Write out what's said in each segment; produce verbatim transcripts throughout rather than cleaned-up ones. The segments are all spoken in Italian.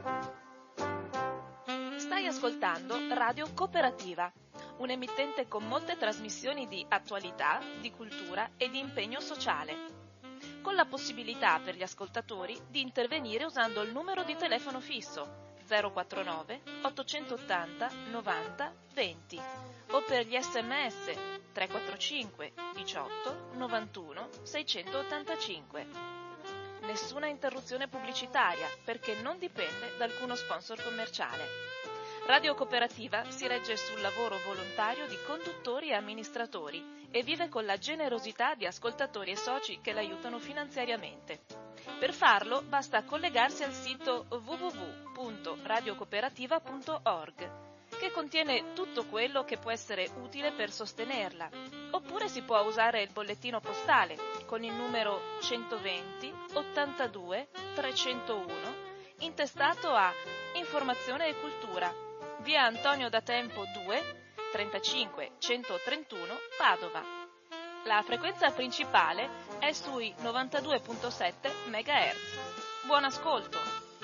Stai ascoltando Radio Cooperativa, un emittente con molte trasmissioni di attualità, di cultura e di impegno sociale, con la possibilità per gli ascoltatori di intervenire usando il numero di telefono fisso zero quattro nove ottocentottanta novanta venti o per gli sms tre quattro cinque diciotto novantuno seicentottantacinque. Nessuna interruzione pubblicitaria perché non dipende da alcuno sponsor commerciale. Radio Cooperativa si regge sul lavoro volontario di conduttori e amministratori e vive con la generosità di ascoltatori e soci che l'aiutano finanziariamente. Per farlo basta collegarsi al sito w w w punto radiocooperativa punto org, che contiene tutto quello che può essere utile per sostenerla, oppure si può usare il bollettino postale con il numero centoventi ottantadue trecentouno intestato a Informazione e Cultura, via Antonio da Tempo due, trentacinque centotrentuno Padova. La frequenza principale è sui novantadue virgola sette megahertz. Buon ascolto!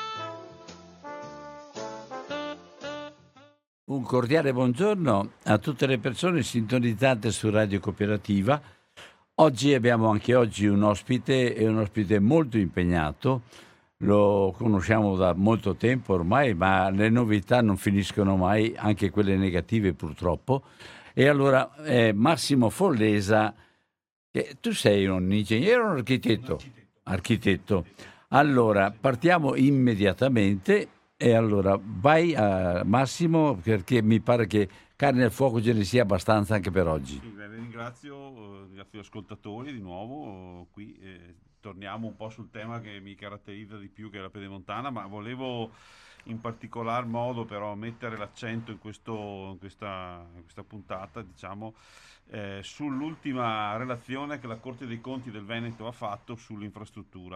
Un cordiale buongiorno a tutte le persone sintonizzate su Radio Cooperativa. Oggi abbiamo anche oggi un ospite, e un ospite molto impegnato. Lo conosciamo da molto tempo ormai, ma le novità non finiscono mai, anche quelle negative purtroppo. E allora eh, Massimo Follesa, che tu sei un ingegnere o un architetto? Architetto. Allora, partiamo immediatamente. E allora vai a Massimo, perché mi pare che carne al fuoco ce ne sia abbastanza anche per oggi. Sì, beh, ringrazio, ringrazio gli ascoltatori di nuovo. Qui eh, torniamo un po' sul tema che mi caratterizza di più, che è la pedemontana, ma volevo in particolar modo però mettere l'accento in, questo, in, questa, in questa puntata, diciamo, eh, sull'ultima relazione che la Corte dei Conti del Veneto ha fatto sull'infrastruttura.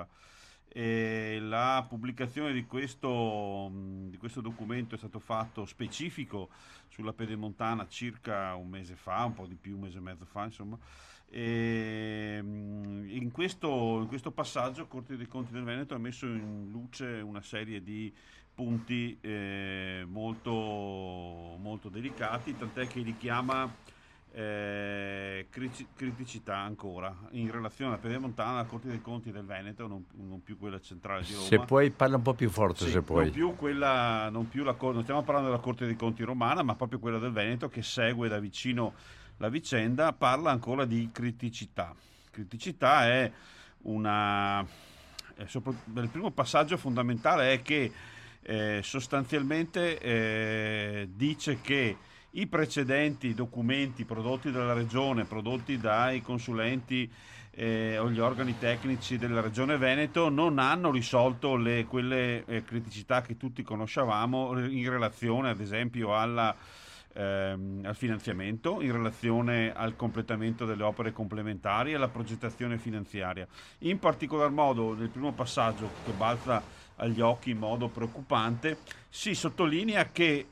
E la pubblicazione di questo, di questo documento è stato fatto specifico sulla pedemontana circa un mese fa, un po' di più, un mese e mezzo fa, insomma. E in questo, in questo passaggio Corte dei Conti del Veneto ha messo in luce una serie di punti eh, molto, molto delicati, tant'è che li chiama Eh, criticità ancora in relazione alla pedemontana. La Corte dei Conti del Veneto, non, non più quella centrale di Roma. Se puoi parla un po' più forte, sì, se puoi. Non più quella, non più la, non stiamo parlando della Corte dei Conti romana, ma proprio quella del Veneto, che segue da vicino la vicenda. Parla ancora di criticità. Criticità è una è sopra, il primo passaggio fondamentale è che eh, sostanzialmente eh, dice che i precedenti documenti prodotti dalla Regione, prodotti dai consulenti eh, o gli organi tecnici della Regione Veneto, non hanno risolto le, quelle eh, criticità che tutti conoscevamo in relazione, ad esempio, alla, ehm, al finanziamento, in relazione al completamento delle opere complementari e alla progettazione finanziaria. In particolar modo, nel primo passaggio, che balza agli occhi in modo preoccupante, si sottolinea che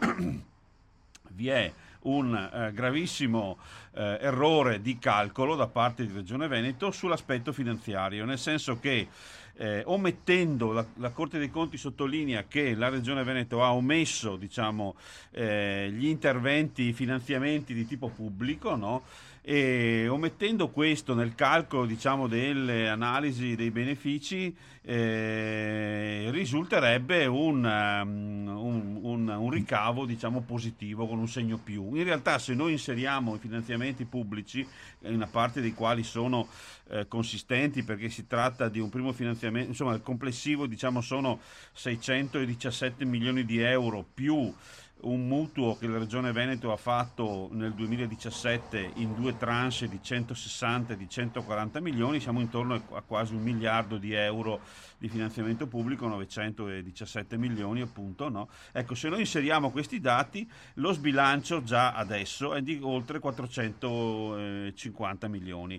vi è un eh, gravissimo eh, errore di calcolo da parte di Regione Veneto sull'aspetto finanziario, nel senso che eh, omettendo, la, la Corte dei Conti sottolinea che la Regione Veneto ha omesso, diciamo, eh, gli interventi, i finanziamenti di tipo pubblico, no? E omettendo questo nel calcolo, diciamo, delle analisi dei benefici, eh, risulterebbe un, um, un, un, un ricavo, diciamo, positivo con un segno più. In realtà, se noi inseriamo i finanziamenti pubblici, una parte dei quali sono eh, consistenti, perché si tratta di un primo finanziamento, insomma il complessivo, diciamo, sono seicentodiciassette milioni di euro più un mutuo che la Regione Veneto ha fatto nel duemiladiciassette in due tranche di centosessanta e di centoquaranta milioni, siamo intorno a quasi un miliardo di euro di finanziamento pubblico, novecentodiciassette milioni appunto, no? Ecco, se noi inseriamo questi dati, lo sbilancio già adesso è di oltre quattrocentocinquanta milioni.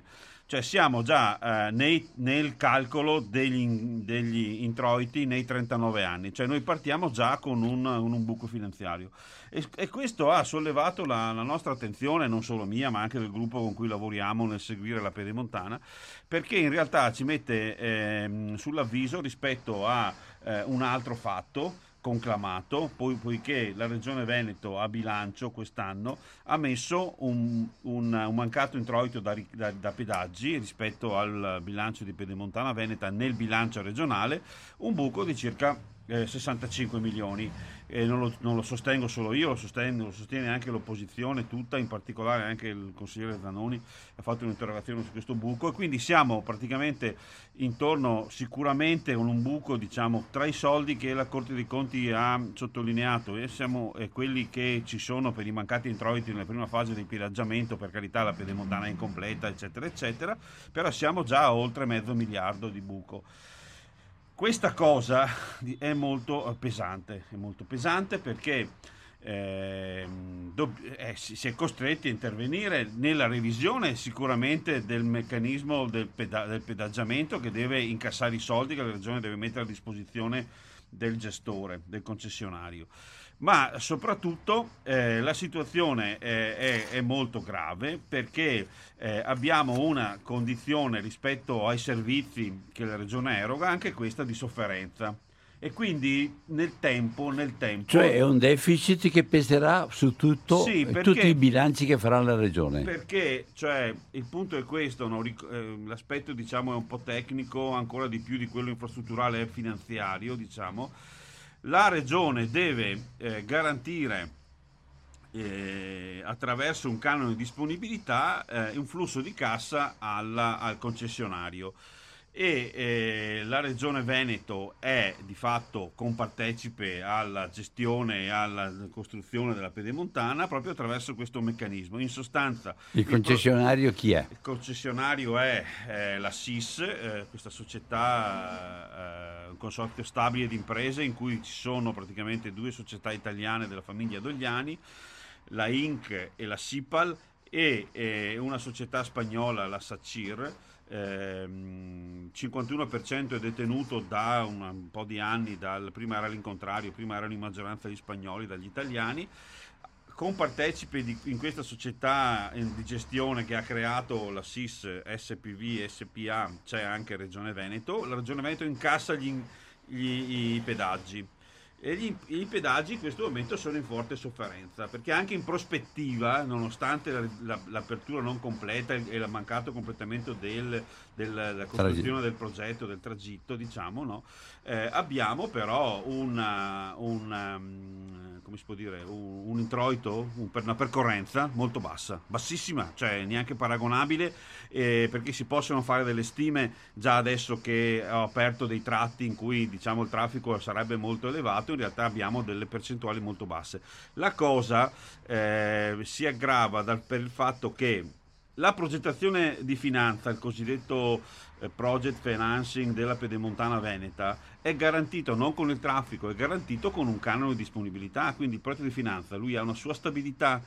Cioè siamo già eh, nei, nel calcolo degli, degli introiti nei trentanove anni, cioè noi partiamo già con un, un buco finanziario e, e questo ha sollevato la, la nostra attenzione, non solo mia ma anche del gruppo con cui lavoriamo nel seguire la Pedemontana, perché in realtà ci mette eh, sull'avviso rispetto a eh, un altro fatto conclamato, poi, poiché la Regione Veneto a bilancio quest'anno ha messo un, un, un mancato introito da, da, da pedaggi rispetto al bilancio di Pedemontana Veneta nel bilancio regionale, un buco di circa eh, sessantacinque milioni. E non lo, non lo sostengo solo io, lo, sostengo, lo sostiene anche l'opposizione tutta, in particolare anche il consigliere Zanoni ha fatto un'interrogazione su questo buco, e quindi siamo praticamente intorno sicuramente con un buco, diciamo, tra i soldi che la Corte dei Conti ha sottolineato e siamo e quelli che ci sono per i mancati introiti nella prima fase di pedaggiamento, per carità la Pedemontana è incompleta eccetera eccetera, però siamo già a oltre mezzo miliardo di buco. Questa cosa è molto pesante, è molto pesante perché eh, dobb- eh, si, si è costretti a intervenire nella revisione sicuramente del meccanismo del, peda- del pedaggiamento, che deve incassare i soldi che la Regione deve mettere a disposizione del gestore, del concessionario. Ma soprattutto eh, la situazione è, è, è molto grave perché eh, abbiamo una condizione rispetto ai servizi che la Regione eroga, anche questa di sofferenza. E quindi nel tempo, nel tempo... Cioè è un deficit che peserà su tutto, sì, perché, tutti i bilanci che farà la Regione. Perché, cioè, il punto è questo, no? eh, l'aspetto diciamo è un po' tecnico, ancora di più di quello infrastrutturale e finanziario, diciamo. La Regione deve eh, garantire eh, attraverso un canone di disponibilità eh, un flusso di cassa alla, al concessionario, e eh, la Regione Veneto è di fatto compartecipe alla gestione e alla costruzione della Pedemontana proprio attraverso questo meccanismo. In sostanza il concessionario il, chi è? Il concessionario è eh, la S I S, eh, questa società, eh, un consorzio stabile di imprese in cui ci sono praticamente due società italiane della famiglia Dogliani, la I N C e la SIPAL, e eh, una società spagnola, la SACIR. ehm, cinquantuno per cento è detenuto da un, un po' di anni, dal, prima era l'incontrario, prima erano in maggioranza gli spagnoli, dagli italiani. Compartecipe di, in questa società di gestione che ha creato la S I S, S P V, S P A, c'è anche Regione Veneto. La Regione Veneto incassa gli, gli, i pedaggi. E gli, i pedaggi in questo momento sono in forte sofferenza, perché anche in prospettiva, nonostante la, la, l'apertura non completa e il mancato completamento del, del, della costruzione del progetto, del tragitto, diciamo, no? eh, abbiamo però una, una, um, come si può dire, un, un introito, un, per una percorrenza molto bassa, bassissima, cioè neanche paragonabile, eh, perché si possono fare delle stime già adesso che ho aperto dei tratti in cui, diciamo, il traffico sarebbe molto elevato. In realtà abbiamo delle percentuali molto basse. La cosa eh, si aggrava dal, per il fatto che la progettazione di finanza, il cosiddetto eh, project financing della Pedemontana Veneta, è garantito non con il traffico, è garantito con un canone di disponibilità. Quindi il progetto di finanza, lui ha una sua stabilità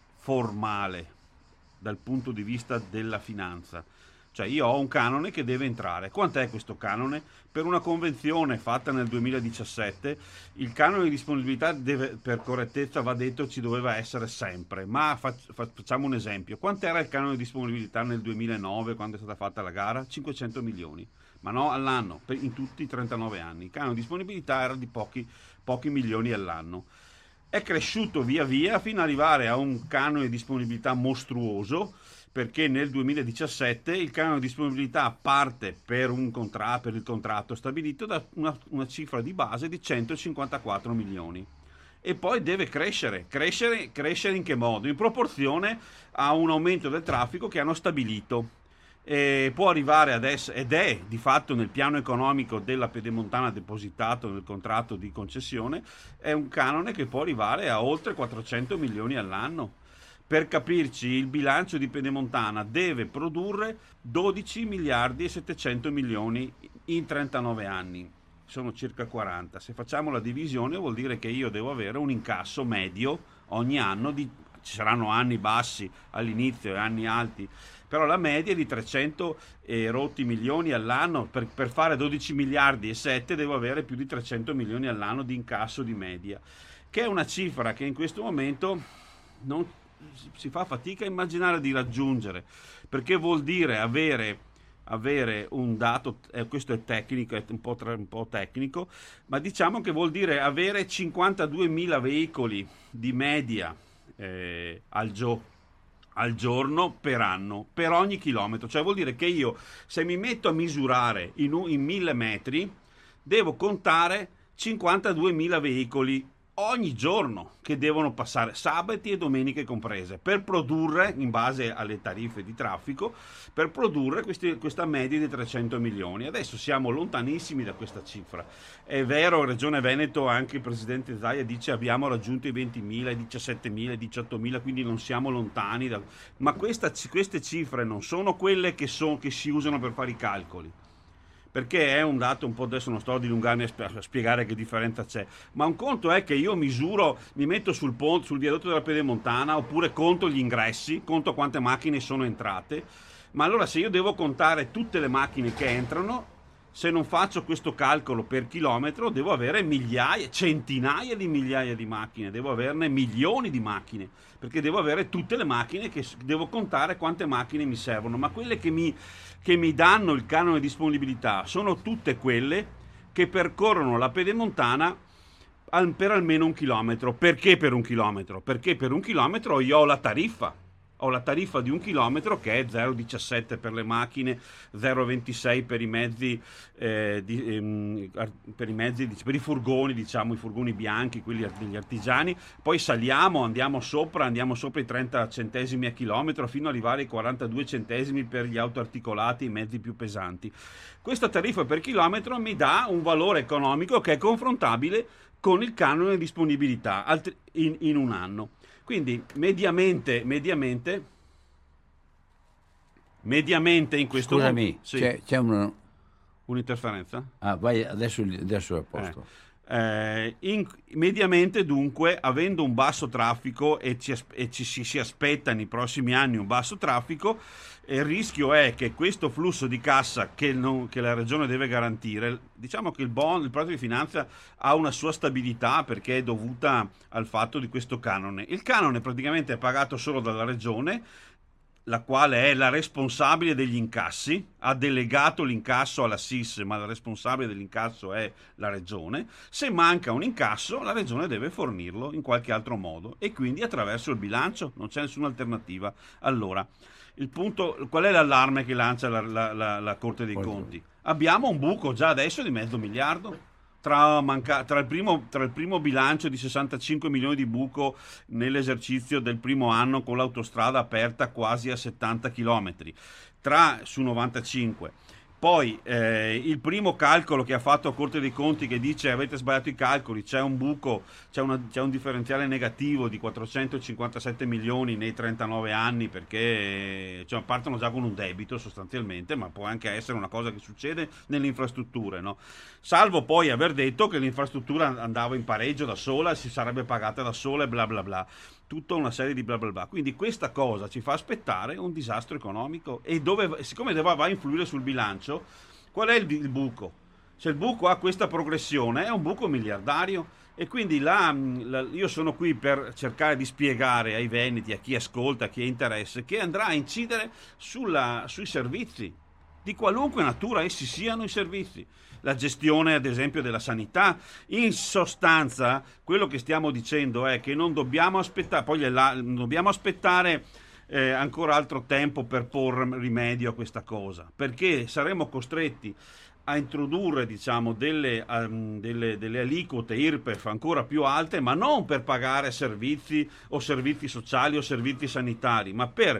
formale dal punto di vista della finanza. Cioè io ho un canone che deve entrare. Quant'è questo canone? Per una convenzione fatta nel duemiladiciassette, il canone di disponibilità deve, per correttezza va detto, ci doveva essere sempre. Ma fac- facciamo un esempio. Quant'era il canone di disponibilità nel duemilanove, quando è stata fatta la gara? cinquecento milioni. Ma no, all'anno, per, in tutti i trentanove anni. Il canone di disponibilità era di pochi, pochi milioni all'anno. È cresciuto via via fino ad arrivare a un canone di disponibilità mostruoso, perché nel duemiladiciassette il canone di disponibilità parte per, un contra- per il contratto stabilito da una, una cifra di base di centocinquantaquattro milioni, e poi deve crescere, crescere, crescere in che modo? In proporzione a un aumento del traffico che hanno stabilito. E può arrivare adesso, ed è di fatto nel piano economico della Pedemontana depositato nel contratto di concessione, è un canone che può arrivare a oltre quattrocento milioni all'anno. Per capirci, il bilancio di Pedemontana deve produrre dodici miliardi e settecento milioni in trentanove anni, sono circa quaranta. Se facciamo la divisione vuol dire che io devo avere un incasso medio ogni anno di ci saranno anni bassi all'inizio e anni alti, però la media è di trecento e rotti milioni all'anno. Per, per fare dodici miliardi e sette devo avere più di trecento milioni all'anno di incasso di media, che è una cifra che in questo momento non si fa fatica a immaginare di raggiungere, perché vuol dire avere avere un dato, eh, questo è tecnico, è un po', tra, un po' tecnico, ma diciamo che vuol dire avere cinquantaduemila veicoli di media eh, al, gio- al giorno per anno, per ogni chilometro. Cioè vuol dire che io, se mi metto a misurare in, un, in mille metri, devo contare cinquantaduemila veicoli ogni giorno che devono passare, sabati e domeniche comprese, per produrre, in base alle tariffe di traffico, per produrre questi, questa media di trecento milioni. Adesso siamo lontanissimi da questa cifra. È vero, Regione Veneto, anche il presidente Zaia dice abbiamo raggiunto i ventimila, i diciassettemila, i diciottomila, quindi non siamo lontani da... ma questa, queste cifre non sono quelle che, so, che si usano per fare i calcoli, perché è un dato un po', adesso non sto a dilungarmi a spiegare che differenza c'è, ma un conto è che io misuro, mi metto sul ponte, sul viadotto della Pedemontana, oppure conto gli ingressi, conto quante macchine sono entrate, ma allora se io devo contare tutte le macchine che entrano, se non faccio questo calcolo per chilometro, devo avere migliaia, centinaia di migliaia di macchine, devo averne milioni di macchine, perché devo avere tutte le macchine, che devo contare quante macchine mi servono, ma quelle che mi, che mi danno il canone di disponibilità sono tutte quelle che percorrono la Pedemontana al, per almeno un chilometro. Perché per un chilometro? Perché per un chilometro io ho la tariffa. Ho la tariffa di un chilometro che è zero virgola diciassette per le macchine, zero virgola ventisei per i mezzi, eh, di, ehm, per i mezzi, per i furgoni, diciamo i furgoni bianchi, quelli degli artigiani. Poi saliamo, andiamo sopra, andiamo sopra i trenta centesimi a chilometro fino ad arrivare ai quarantadue centesimi per gli autoarticolati, i mezzi più pesanti. Questa tariffa per chilometro mi dà un valore economico che è confrontabile con il canone di disponibilità in, in un anno. Quindi mediamente, mediamente, mediamente in questo Scusami, momento... Sì. c'è, c'è un... un'interferenza? Ah, vai, adesso, adesso è a posto. Eh, eh, in, mediamente dunque, avendo un basso traffico e ci, e ci si, si aspetta nei prossimi anni un basso traffico, il rischio è che questo flusso di cassa che, non, che la regione deve garantire, diciamo che il bond, il Patto di Finanza ha una sua stabilità perché è dovuta al fatto di questo canone. Il canone praticamente è pagato solo dalla regione, la quale è la responsabile degli incassi, ha delegato l'incasso alla S I S, ma la responsabile dell'incasso è la regione. Se manca un incasso, la regione deve fornirlo in qualche altro modo e quindi attraverso il bilancio, non c'è nessuna alternativa. Allora, il punto, qual è l'allarme che lancia la, la, la, la Corte dei Conti? Abbiamo un buco già adesso di mezzo miliardo. Tra, manca, tra, il primo, tra il primo bilancio di sessantacinque milioni di buco nell'esercizio del primo anno con l'autostrada aperta quasi a settanta chilometri, tra su novantacinque. Poi eh, il primo calcolo che ha fatto a Corte dei Conti che dice avete sbagliato i calcoli, c'è un buco, c'è, una, c'è un differenziale negativo di quattrocentocinquantasette milioni nei trentanove anni perché cioè, partono già con un debito sostanzialmente, ma può anche essere una cosa che succede nelle infrastrutture, no? Salvo poi aver detto che l'infrastruttura andava in pareggio da sola, si sarebbe pagata da sola e bla bla bla. Tutta una serie di bla bla bla. Quindi questa cosa ci fa aspettare un disastro economico e dove, siccome va a influire sul bilancio, qual è il, il buco? Se il buco ha questa progressione è un buco miliardario e quindi la, la, io sono qui per cercare di spiegare ai veneti, a chi ascolta, a chi ha interesse, che andrà a incidere sulla, sui servizi di qualunque natura essi siano i servizi. La gestione ad esempio della sanità. In sostanza quello che stiamo dicendo è che non dobbiamo aspettare, poi la, non dobbiamo aspettare eh, ancora altro tempo per porre rimedio a questa cosa, perché saremo costretti a introdurre diciamo delle, um, delle, delle aliquote I R P E F ancora più alte, ma non per pagare servizi o servizi sociali o servizi sanitari, ma per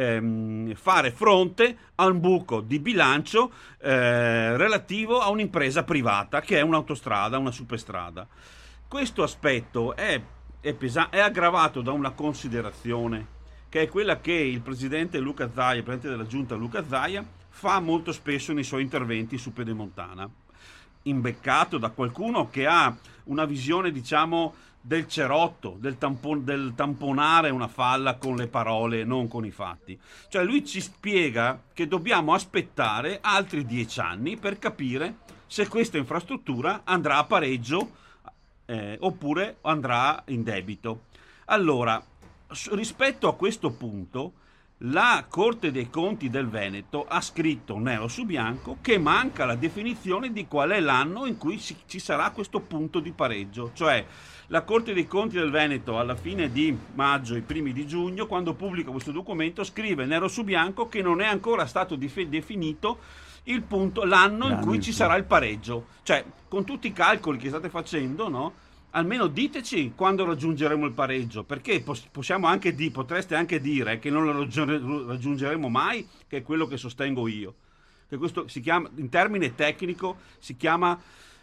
ehm, fare fronte a un buco di bilancio eh, relativo a un'impresa privata che è un'autostrada, una superstrada. Questo aspetto è, è, pesa- è aggravato da una considerazione che è quella che il presidente Luca Zaia, il presidente della giunta Luca Zaia, fa molto spesso nei suoi interventi su Pedemontana, imbeccato da qualcuno che ha una visione diciamo del cerotto, del, tampon, del tamponare una falla con le parole, non con i fatti. Cioè lui ci spiega che dobbiamo aspettare altri dieci anni per capire se questa infrastruttura andrà a pareggio eh, oppure andrà in debito. Allora, rispetto a questo punto, la Corte dei Conti del Veneto ha scritto nero su bianco che manca la definizione di qual è l'anno in cui ci sarà questo punto di pareggio. Cioè, la Corte dei Conti del Veneto alla fine di maggio, i primi di giugno, quando pubblica questo documento, scrive nero su bianco che non è ancora stato dif- definito il punto, l'anno, l'anno in cui ci sarà il pareggio. Cioè, con tutti i calcoli che state facendo, no? Almeno diteci quando raggiungeremo il pareggio, perché possiamo anche di, potreste anche dire che non lo raggiungeremo mai, che è quello che sostengo io. Che questo si chiama, in termine tecnico, si chiama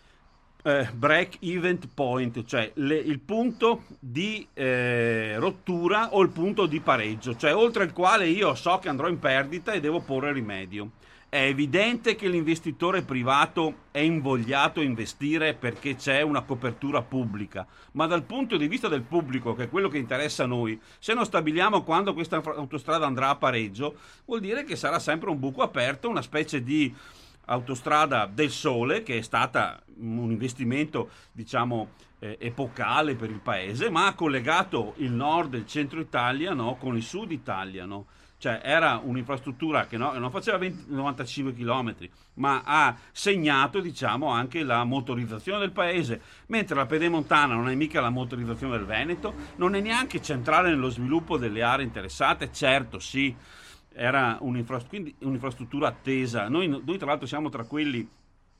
eh, break event point, cioè le, il punto di eh, rottura o il punto di pareggio, cioè oltre il quale io so che andrò in perdita e devo porre rimedio. È evidente che l'investitore privato è invogliato a investire perché c'è una copertura pubblica, ma dal punto di vista del pubblico, che è quello che interessa a noi, se non stabiliamo quando questa autostrada andrà a pareggio, vuol dire che sarà sempre un buco aperto, una specie di autostrada del sole, che è stata un investimento, diciamo, eh, epocale per il paese, ma ha collegato il nord e il centro Italia, no, con il sud Italia, no? Cioè era un'infrastruttura che no, non faceva venti, novantacinque chilometri, ma ha segnato, diciamo, anche la motorizzazione del paese, mentre la Pedemontana non è mica la motorizzazione del Veneto, non è neanche centrale nello sviluppo delle aree interessate. Certo, sì, era un'infra- quindi un'infrastruttura attesa. Noi, noi tra l'altro siamo tra quelli,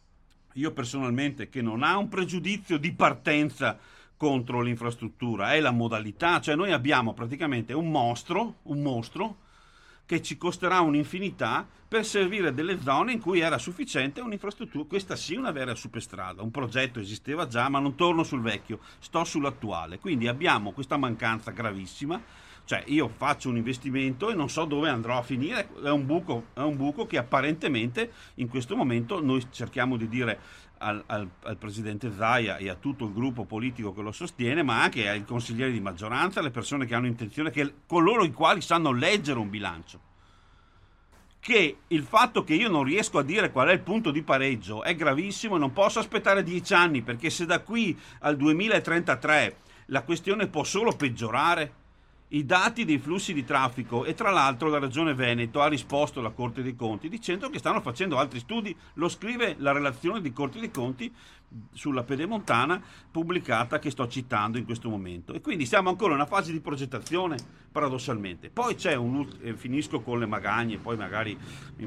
io personalmente, che non ha un pregiudizio di partenza contro l'infrastruttura, è la modalità. Cioè noi abbiamo praticamente un mostro, un mostro che ci costerà un'infinità per servire delle zone in cui era sufficiente un'infrastruttura. Questa sì, una vera superstrada, un progetto esisteva già, ma non torno sul vecchio, sto sull'attuale. Quindi abbiamo questa mancanza gravissima. Cioè io faccio un investimento e non so dove andrò a finire, è un buco, è un buco che apparentemente in questo momento noi cerchiamo di dire al, al, al presidente Zaia e a tutto il gruppo politico che lo sostiene, ma anche ai consiglieri di maggioranza, alle persone che hanno intenzione, che coloro i quali sanno leggere un bilancio, che il fatto che io non riesco a dire qual è il punto di pareggio è gravissimo e non posso aspettare dieci anni, perché se da qui al duemilatrentatré la questione può solo peggiorare. I dati dei flussi di traffico, e tra l'altro la Regione Veneto ha risposto alla Corte dei Conti dicendo che stanno facendo altri studi, lo scrive la relazione di Corte dei Conti sulla Pedemontana pubblicata, che sto citando in questo momento, e quindi siamo ancora in una fase di progettazione, paradossalmente. Poi c'è un, eh, finisco con le magagne, poi magari eh,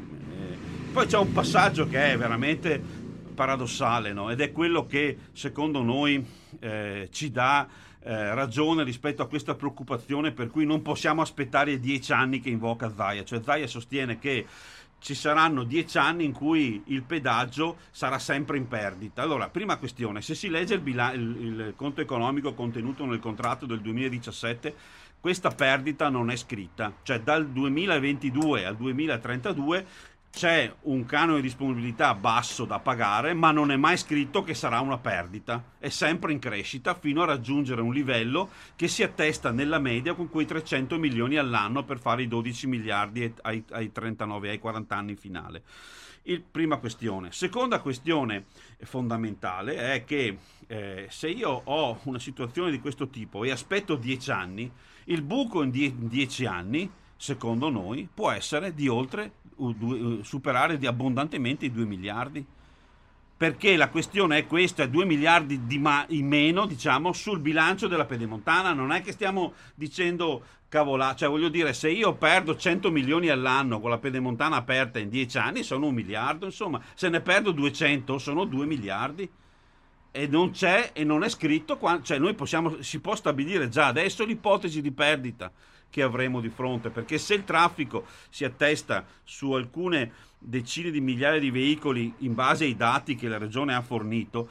poi c'è un passaggio che è veramente paradossale, no? Ed è quello che secondo noi eh, ci dà Eh, ragione rispetto a questa preoccupazione per cui non possiamo aspettare i dieci anni che invoca Zaia. Cioè Zaia sostiene che ci saranno dieci anni in cui il pedaggio sarà sempre in perdita. Allora, prima questione, se si legge il, bila- il, il conto economico contenuto nel contratto del duemiladiciassette, questa perdita non è scritta. Cioè dal duemilaventidue al duemilatrentadue c'è un canone di disponibilità basso da pagare, ma non è mai scritto che sarà una perdita, è sempre in crescita fino a raggiungere un livello che si attesta nella media con quei trecento milioni all'anno per fare i dodici miliardi ai, ai trentanove, ai quaranta anni finale. Il, prima questione. Seconda questione fondamentale è che eh, se io ho una situazione di questo tipo e aspetto dieci anni, il buco in, die- in dieci anni, secondo noi, può essere di oltre superare di abbondantemente i due miliardi, perché la questione è questa: due miliardi di ma- in meno, diciamo, sul bilancio della Pedemontana. Non è che stiamo dicendo cavolà, cioè voglio dire, se io perdo cento milioni all'anno con la Pedemontana aperta in dieci anni sono un miliardo, insomma, se ne perdo duecento sono due miliardi, e non c'è e non è scritto qua, cioè noi possiamo, si può stabilire già adesso l'ipotesi di perdita che avremo di fronte, perché se il traffico si attesta su alcune decine di migliaia di veicoli in base ai dati che la Regione ha fornito,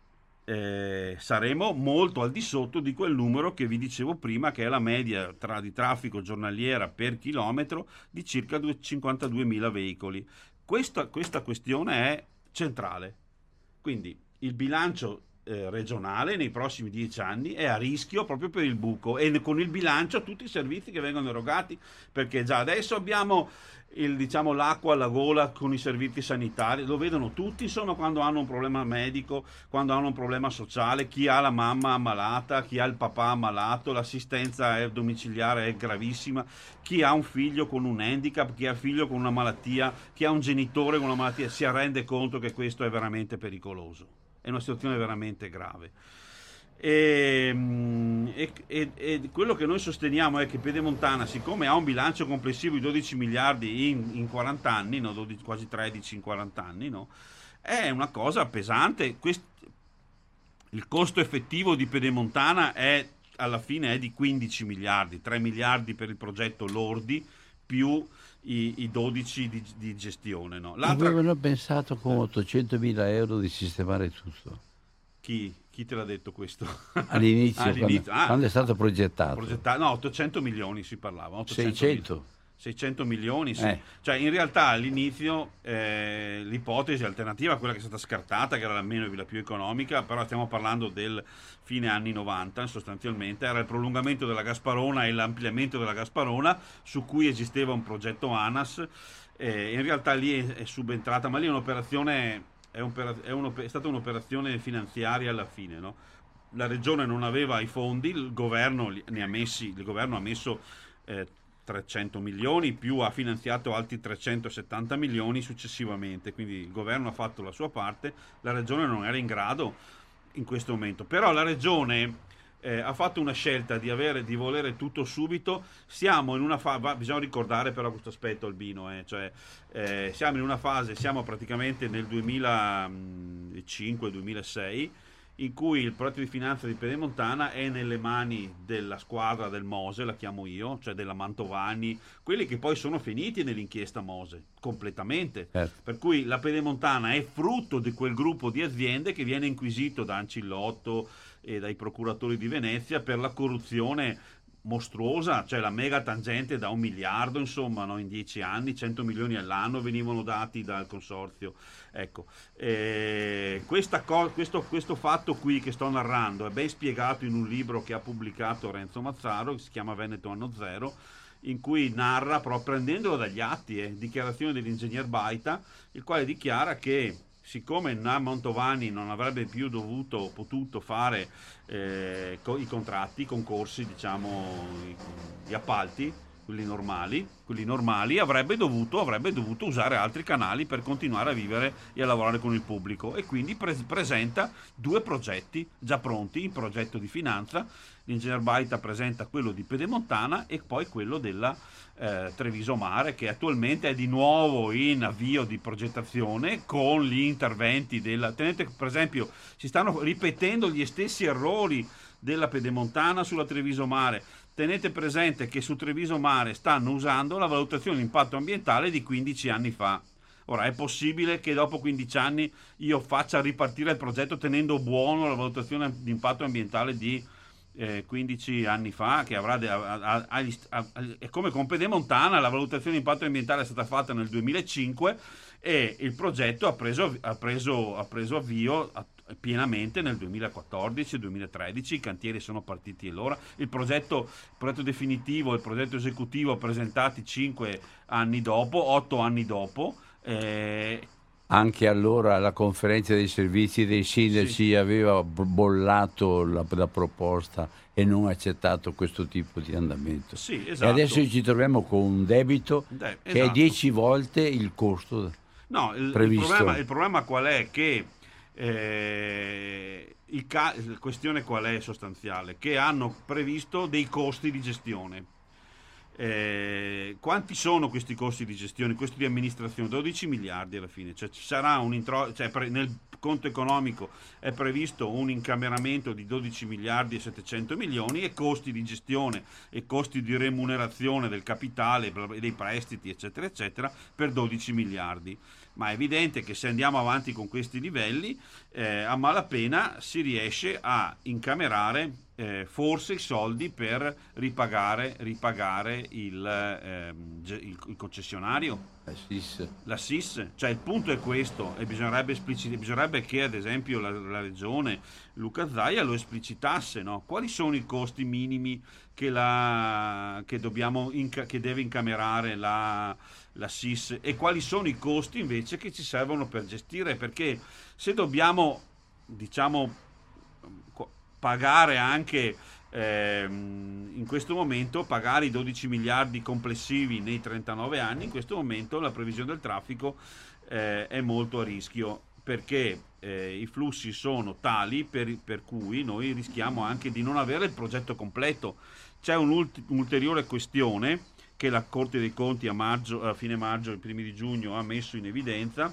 eh, saremo molto al di sotto di quel numero che vi dicevo prima, che è la media tra, di traffico giornaliera per chilometro di circa cinquantaduemila veicoli. Questa, questa questione è centrale. Quindi il bilancio eh, regionale nei prossimi dieci anni è a rischio proprio per il buco, e con il bilancio tutti i servizi che vengono erogati, perché già adesso abbiamo il, diciamo, l'acqua alla gola con i servizi sanitari, lo vedono tutti, insomma, quando hanno un problema medico, quando hanno un problema sociale, chi ha la mamma ammalata, chi ha il papà ammalato, l'assistenza è domiciliare è gravissima, chi ha un figlio con un handicap, chi ha un figlio con una malattia, chi ha un genitore con una malattia, si rende conto che questo è veramente pericoloso, è una situazione veramente grave. E, e, e, e quello che noi sosteniamo è che Pedemontana, siccome ha un bilancio complessivo di dodici miliardi in, in quaranta anni, no? dodici, quasi tredici in quaranta anni, no? È una cosa pesante. Quest, il costo effettivo di Pedemontana è, alla fine è di quindici miliardi, tre miliardi per il progetto lordi più i, i dodici di, di gestione, no? L'altra... Avevano pensato con ottocentomila euro di sistemare tutto. Chi, chi te l'ha detto questo? All'inizio, All'inizio. Quando, Ah, quando è stato progettato. progettato no, ottocento milioni si parlava. seicento. seicento milioni, sì. Eh. Cioè, in realtà all'inizio eh, l'ipotesi alternativa, quella che è stata scartata, che era la meno la più economica, però stiamo parlando del fine anni novanta, sostanzialmente, era il prolungamento della Gasparona e l'ampliamento della Gasparona, su cui esisteva un progetto ANAS. Eh, in realtà lì è, è subentrata, ma lì è un'operazione... È, un, è, un, è stata un'operazione finanziaria alla fine, no? La regione non aveva i fondi, il governo ne ha messi, il governo ha messo eh, trecento milioni, più ha finanziato altri trecentosettanta milioni successivamente, quindi il governo ha fatto la sua parte, la regione non era in grado in questo momento, però la regione eh, ha fatto una scelta di, avere, di volere tutto subito. Siamo in una fase, bisogna ricordare però questo aspetto, Albino, eh, cioè eh, siamo in una fase, siamo praticamente nel duemilacinque duemilasei, in cui il progetto di finanza di Pedemontana è nelle mani della squadra del Mose, la chiamo io, cioè della Mantovani, quelli che poi sono finiti nell'inchiesta Mose, completamente. Certo. Per cui la Pedemontana è frutto di quel gruppo di aziende che viene inquisito da Ancillotto e dai procuratori di Venezia per la corruzione mostruosa, cioè la mega tangente da un miliardo, insomma, no? In dieci anni, cento milioni all'anno venivano dati dal consorzio. Ecco, eh, questa co- questo, questo fatto qui che sto narrando è ben spiegato in un libro che ha pubblicato Renzo Mazzaro, che si chiama Veneto Anno Zero, in cui narra, proprio prendendolo dagli atti, eh, dichiarazione dell'ingegner Baita, il quale dichiara che siccome Mantovani non avrebbe più dovuto, potuto fare eh, co- i contratti, i concorsi, diciamo, gli appalti, quelli normali, quelli normali avrebbe dovuto, avrebbe dovuto usare altri canali per continuare a vivere e a lavorare con il pubblico, e quindi pre- presenta due progetti già pronti, il progetto di finanza, l'ingegner Baita presenta quello di Pedemontana e poi quello della eh, Treviso Mare, che attualmente è di nuovo in avvio di progettazione con gli interventi della... Tenete per esempio, si stanno ripetendo gli stessi errori della Pedemontana sulla Treviso Mare. Tenete presente che su Treviso Mare stanno usando la valutazione di impatto ambientale di quindici anni fa. Ora, è possibile che dopo quindici anni io faccia ripartire il progetto tenendo buono la valutazione di impatto ambientale di eh, quindici anni fa, che avrà de- a- a- a- a- è come con Pedemontana, la valutazione di impatto ambientale è stata fatta nel duemilacinque e il progetto ha preso, ha preso, ha preso avvio a, pienamente nel duemilaquattordici duemilatredici, i cantieri sono partiti allora, il progetto, il progetto definitivo e il progetto esecutivo presentati cinque anni dopo, otto anni dopo. Eh, Anche allora la conferenza dei servizi dei sindaci sì. aveva bollato la, la proposta e non accettato questo tipo di andamento. Sì, esatto. E adesso ci troviamo con un debito De- che esatto. è dieci volte il costo no, il, previsto. Il problema, il problema qual è? Che eh, il ca- la questione qual è sostanziale? Che hanno previsto dei costi di gestione. Eh, quanti sono questi costi di gestione, costi di amministrazione? dodici miliardi alla fine, cioè ci sarà un intro- cioè pre- nel conto economico è previsto un incameramento di dodici miliardi e settecento milioni e costi di gestione e costi di remunerazione del capitale, dei prestiti eccetera eccetera per dodici miliardi. Ma è evidente che se andiamo avanti con questi livelli eh, a malapena si riesce a incamerare eh, forse i soldi per ripagare, ripagare il, ehm, ge- il, il concessionario, La S I S. la S I S. Cioè il punto è questo, e bisognerebbe, esplicit- bisognerebbe che ad esempio la, la regione Luca Zaia lo esplicitasse, no? Quali sono i costi minimi che, la, che, dobbiamo inca- che deve incamerare la, la S I S, e quali sono i costi invece che ci servono per gestire, perché se dobbiamo, diciamo, co- pagare anche ehm, in questo momento, pagare i dodici miliardi complessivi nei trentanove anni, in questo momento la previsione del traffico eh, è molto a rischio, perché eh, i flussi sono tali per, per cui noi rischiamo anche di non avere il progetto completo. C'è un'ulteriore questione che la Corte dei Conti a, maggio, a fine maggio, ai primi di giugno ha messo in evidenza,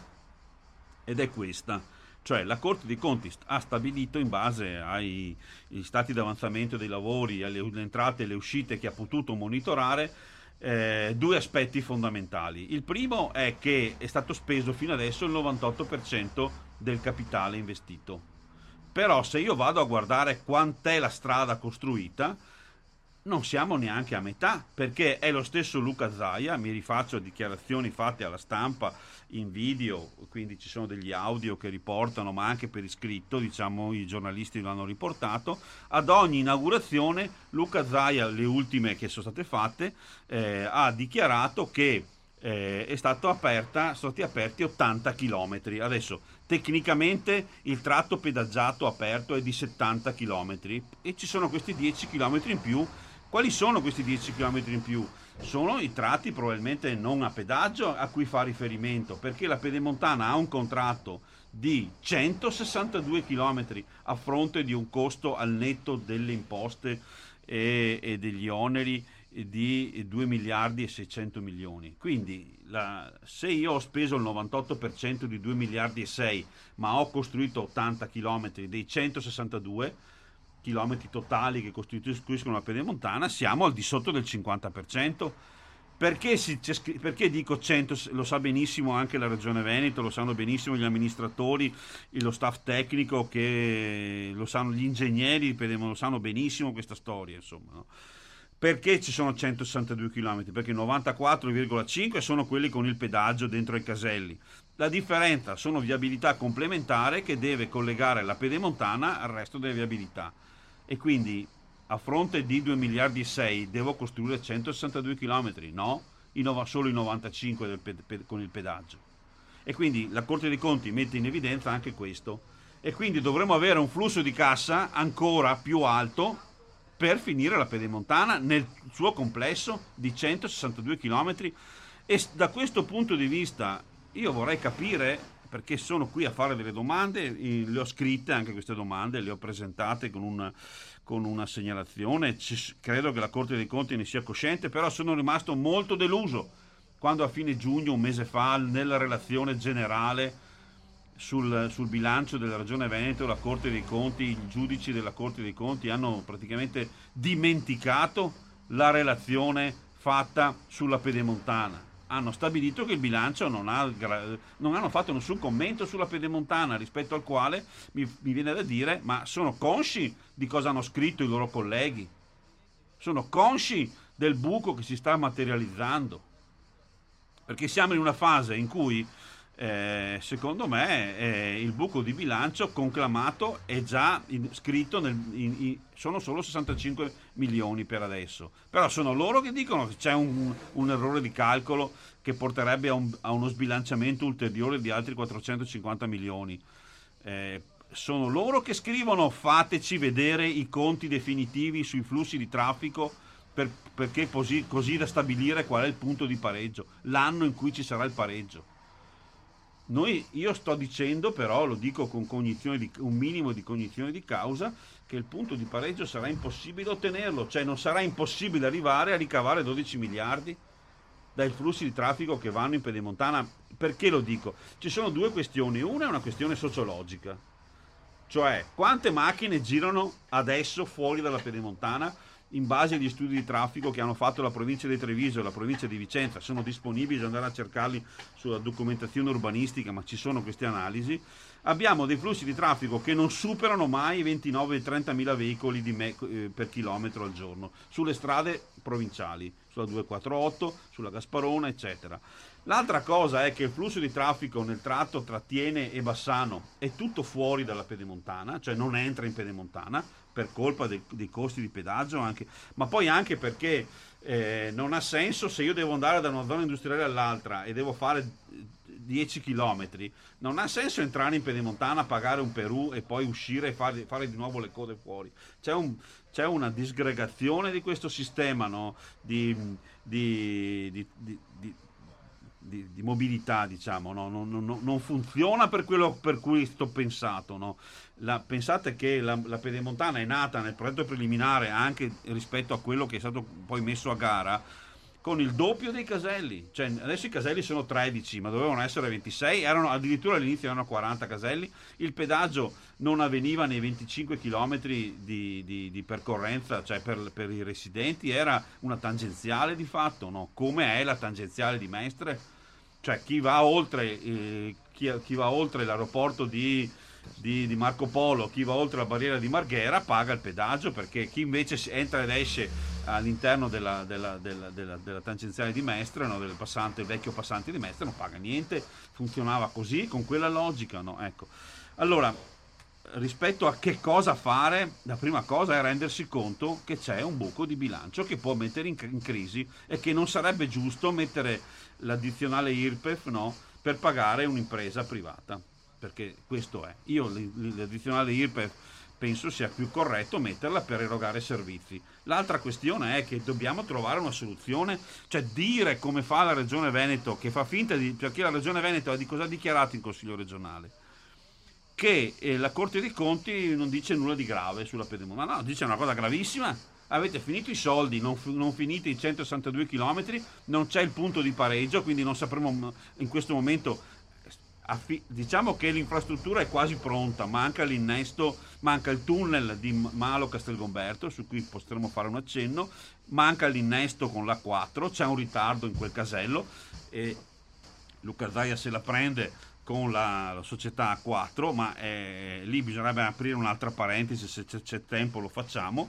ed è questa. Cioè la Corte dei Conti ha stabilito, in base ai, ai stati di avanzamento dei lavori, alle entrate e le uscite che ha potuto monitorare, eh, due aspetti fondamentali. Il primo è che è stato speso fino adesso il novantotto per cento del capitale investito. Però se io vado a guardare quant'è la strada costruita, non siamo neanche a metà, perché è lo stesso Luca Zaia, mi rifaccio a dichiarazioni fatte alla stampa in video, quindi ci sono degli audio che riportano, ma anche per iscritto, diciamo, i giornalisti lo hanno riportato. Ad ogni inaugurazione Luca Zaia, le ultime che sono state fatte, eh, ha dichiarato che eh, è stato aperta, sono stati aperti ottanta chilometri. Adesso tecnicamente il tratto pedaggiato aperto è di settanta chilometri e ci sono questi dieci chilometri in più. Quali sono questi dieci chilometri in più? Sono i tratti probabilmente non a pedaggio a cui fa riferimento, perché la Pedemontana ha un contratto di centosessantadue chilometri a fronte di un costo al netto delle imposte e, e degli oneri di due miliardi e seicento milioni. Quindi la, se io ho speso il novantotto per cento di due miliardi e sei, ma ho costruito ottanta chilometri dei centosessantadue chilometri totali che costituiscono la Pedemontana, siamo al di sotto del cinquanta per cento. Perché, si, perché dico cento? Lo sa benissimo anche la Regione Veneto, lo sanno benissimo gli amministratori, lo staff tecnico, che lo sanno gli ingegneri, lo sanno benissimo questa storia, insomma, no? Perché ci sono centosessantadue chilometri? Perché novantaquattro virgola cinque sono quelli con il pedaggio dentro ai caselli. La differenza sono viabilità complementare che deve collegare la Pedemontana al resto delle viabilità. E quindi a fronte di due miliardi e sei devo costruire centosessantadue chilometri? No, i nova, solo i novantacinque del ped, ped, con il pedaggio. E quindi la Corte dei Conti mette in evidenza anche questo. E quindi dovremo avere un flusso di cassa ancora più alto per finire la Pedemontana nel suo complesso di centosessantadue chilometri. E da questo punto di vista io vorrei capire, perché sono qui a fare delle domande, le ho scritte anche queste domande, le ho presentate con una, con una segnalazione, ci, credo che la Corte dei Conti ne sia cosciente, però sono rimasto molto deluso quando a fine giugno, un mese fa, nella relazione generale sul, sul bilancio della Regione Veneto, la Corte dei Conti, i giudici della Corte dei Conti hanno praticamente dimenticato la relazione fatta sulla Pedemontana. Hanno stabilito che il bilancio non ha, non hanno fatto nessun commento sulla Pedemontana, rispetto al quale mi, mi viene da dire, ma sono consci di cosa hanno scritto i loro colleghi? Sono consci del buco che si sta materializzando? Perché siamo in una fase in cui eh, secondo me eh, il buco di bilancio conclamato è già in, scritto nel, in, in, sono solo sessantacinque milioni per adesso, però sono loro che dicono che c'è un, un errore di calcolo che porterebbe a, un, a uno sbilanciamento ulteriore di altri quattrocentocinquanta milioni. Eh, sono loro che scrivono fateci vedere i conti definitivi sui flussi di traffico per, perché così, così da stabilire qual è il punto di pareggio, l'anno in cui ci sarà il pareggio. Noi, io sto dicendo, però lo dico con cognizione di, un minimo di cognizione di causa, che il punto di pareggio sarà impossibile ottenerlo, cioè non sarà impossibile arrivare a ricavare dodici miliardi dai flussi di traffico che vanno in Pedemontana. Perché lo dico? Ci sono due questioni, una è una questione sociologica, cioè quante macchine girano adesso fuori dalla Pedemontana in base agli studi di traffico che hanno fatto la provincia di Treviso e la provincia di Vicenza, sono disponibili da andare a cercarli sulla documentazione urbanistica, ma ci sono queste analisi, abbiamo dei flussi di traffico che non superano mai i ventinove trentamila veicoli di me- eh, per chilometro al giorno sulle strade provinciali, sulla duecentoquarantotto, sulla Gasparona, eccetera. L'altra cosa è che il flusso di traffico nel tratto tra Tiene e Bassano è tutto fuori dalla pedemontana, cioè non entra in pedemontana per colpa dei, dei costi di pedaggio, anche, ma poi anche perché eh, non ha senso, se io devo andare da una zona industriale all'altra e devo fare dieci chilometri, non ha senso entrare in pedemontana, pagare un Perù e poi uscire e fare, fare di nuovo le code fuori. C'è, un, c'è una disgregazione di questo sistema, no? di, di, di, di, di Di, di mobilità, diciamo, no? non, non, non funziona per quello per cui sto pensato, no? La, pensate che la, la pedemontana è nata nel progetto preliminare anche rispetto a quello che è stato poi messo a gara con il doppio dei caselli, cioè adesso i caselli sono tredici ma dovevano essere ventisei, erano addirittura all'inizio erano quaranta caselli, il pedaggio non avveniva nei venticinque chilometri di, di, di percorrenza, cioè per, per i residenti era una tangenziale di fatto, no? Come è la tangenziale di Mestre, cioè chi va oltre eh, chi, chi va oltre l'aeroporto di, di, di Marco Polo, chi va oltre la barriera di Marghera paga il pedaggio, perché chi invece entra ed esce all'interno della, della, della, della, della tangenziale di Mestre, no? Del passante, il vecchio passante di Mestre, non paga niente. Funzionava così, con quella logica, no? Ecco. Allora, rispetto a che cosa fare, la prima cosa è rendersi conto che c'è un buco di bilancio che può mettere in, in crisi, e che non sarebbe giusto mettere l'addizionale I R P E F, no? Per pagare un'impresa privata, perché questo è. Io l'addizionale I R P E F penso sia più corretto metterla per erogare servizi. L'altra questione è che dobbiamo trovare una soluzione, cioè dire come fa la Regione Veneto, che fa finta di, perché la Regione Veneto di cosa ha dichiarato in Consiglio regionale? Che eh, la Corte dei Conti non dice nulla di grave sulla pedemontana, no, dice una cosa gravissima. Avete finito i soldi, non, non finite i centosessantadue chilometri, non c'è il punto di pareggio, quindi non sapremo in questo momento. Diciamo che l'infrastruttura è quasi pronta, manca l'innesto, manca il tunnel di Malo Castelgomberto, su cui potremo fare un accenno, manca l'innesto con l'A quattro, c'è un ritardo in quel casello e Luca Zaia se la prende con la, la società A quattro, ma eh, lì bisognerebbe aprire un'altra parentesi, se c'è, c'è tempo lo facciamo,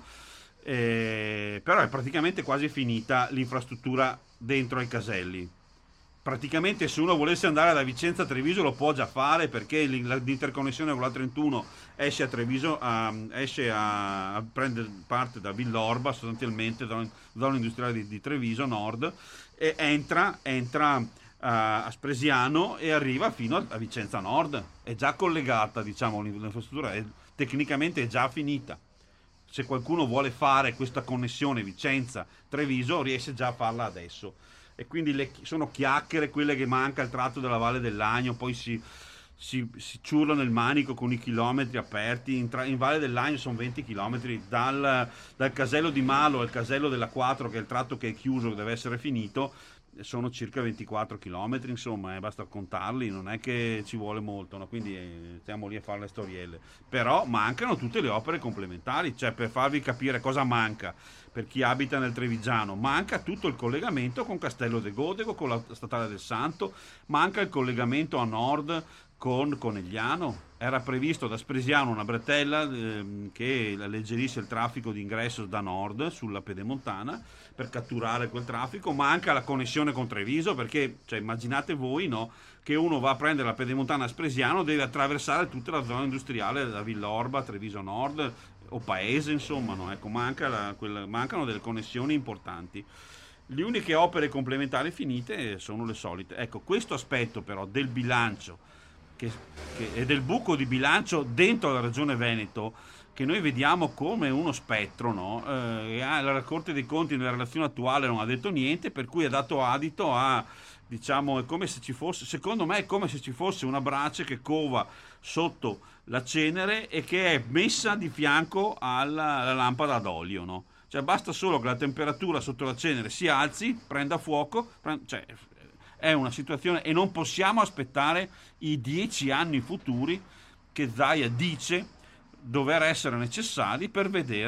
eh, però è praticamente quasi finita l'infrastruttura dentro ai caselli. Praticamente se uno volesse andare da Vicenza a Treviso lo può già fare, perché l'interconnessione con la trentuno esce a Treviso, a, esce a, a prendere parte da Villorba, sostanzialmente zona, zona industriale di, di Treviso Nord, e entra, entra a, a Spresiano e arriva fino a, a Vicenza Nord. È già collegata, diciamo, l'infrastruttura è, tecnicamente è già finita. Se qualcuno vuole fare questa connessione Vicenza-Treviso riesce già a farla adesso. E quindi le, sono chiacchiere quelle che manca il tratto della Valle del Lagno, poi si, si, si ciurlano il manico con i chilometri aperti. In, tra, in Valle del Lagno sono venti chilometri dal, dal casello di Malo al casello della quattro, che è il tratto che è chiuso, che deve essere finito, sono circa ventiquattro chilometri, insomma, eh, basta contarli, non è che ci vuole molto, no? Quindi eh, stiamo lì a fare le storielle. Però mancano tutte le opere complementari, cioè, per farvi capire cosa manca per chi abita nel Trevigiano, manca tutto il collegamento con Castello de Godego, con la statale del Santo, manca il collegamento a nord con Conegliano. Era previsto da Spresiano una bretella eh, che alleggerisse il traffico di ingresso da nord sulla pedemontana per catturare quel traffico. Manca la connessione con Treviso, perché, cioè, immaginate voi, no, che uno va a prendere la pedemontana a Spresiano, deve attraversare tutta la zona industriale da Villorba, Treviso Nord o Paese, insomma, no? Ecco, manca la, quella, mancano delle connessioni importanti. Le uniche opere complementari finite sono le solite. Ecco, questo aspetto però del bilancio che, che è del buco di bilancio dentro la Regione Veneto, che noi vediamo come uno spettro, no? Eh, la Corte dei Conti nella relazione attuale non ha detto niente, per cui ha dato adito a, diciamo, è come se ci fosse, secondo me è come se ci fosse una brace che cova sotto la cenere e che è messa di fianco alla, alla lampada ad olio, no? Cioè basta solo che la temperatura sotto la cenere si alzi, prenda fuoco, prenda, cioè è una situazione, e non possiamo aspettare i dieci anni futuri che Zaia dice dover essere necessari per vedere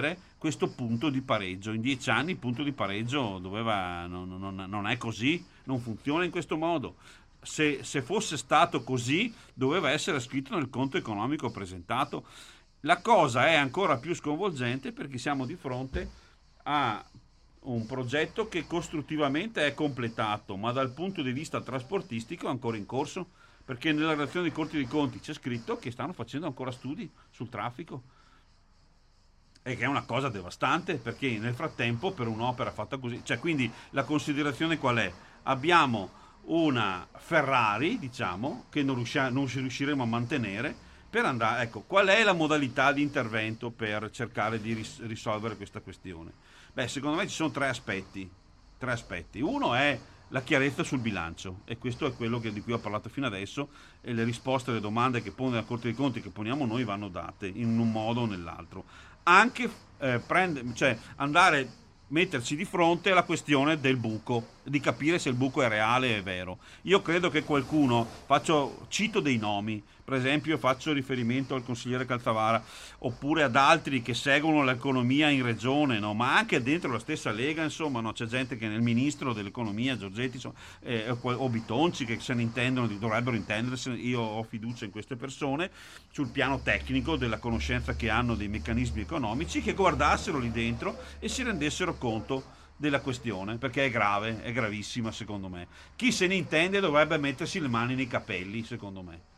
questo punto di pareggio. In dieci anni il punto di pareggio doveva, non, non, non è così, non funziona in questo modo. Se, se fosse stato così doveva essere scritto nel conto economico presentato. La cosa è ancora più sconvolgente perché siamo di fronte a un progetto che costruttivamente è completato, ma dal punto di vista trasportistico è ancora in corso, perché nella relazione dei Corti dei Conti c'è scritto che stanno facendo ancora studi sul traffico, e che è una cosa devastante, perché nel frattempo per un'opera fatta così, cioè, quindi la considerazione qual è? Abbiamo una Ferrari, diciamo, che non, riusci- non riusciremo a mantenere per andare, ecco, qual è la modalità di intervento per cercare di ris- risolvere questa questione? Beh, secondo me ci sono tre aspetti, tre aspetti. Uno è la chiarezza sul bilancio, e questo è quello che, di cui ho parlato fino adesso, e le risposte alle domande che pone la Corte dei Conti, che poniamo noi, vanno date in un modo o nell'altro. Anche eh, prende, cioè andare, metterci di fronte alla questione del buco, di capire se il buco è reale e è vero. Io credo che qualcuno, faccio, cito dei nomi, per esempio faccio riferimento al consigliere Calzavara, oppure ad altri che seguono l'economia in regione, no? Ma anche dentro la stessa Lega, insomma, no? C'è gente che nel ministro dell'economia, Giorgetti, insomma, eh, o Bitonci, che se ne intendono, dovrebbero intendersi. Io ho fiducia in queste persone sul piano tecnico della conoscenza che hanno dei meccanismi economici, che guardassero lì dentro e si rendessero conto della questione, perché è grave, è gravissima secondo me. Chi se ne intende dovrebbe mettersi le mani nei capelli, secondo me,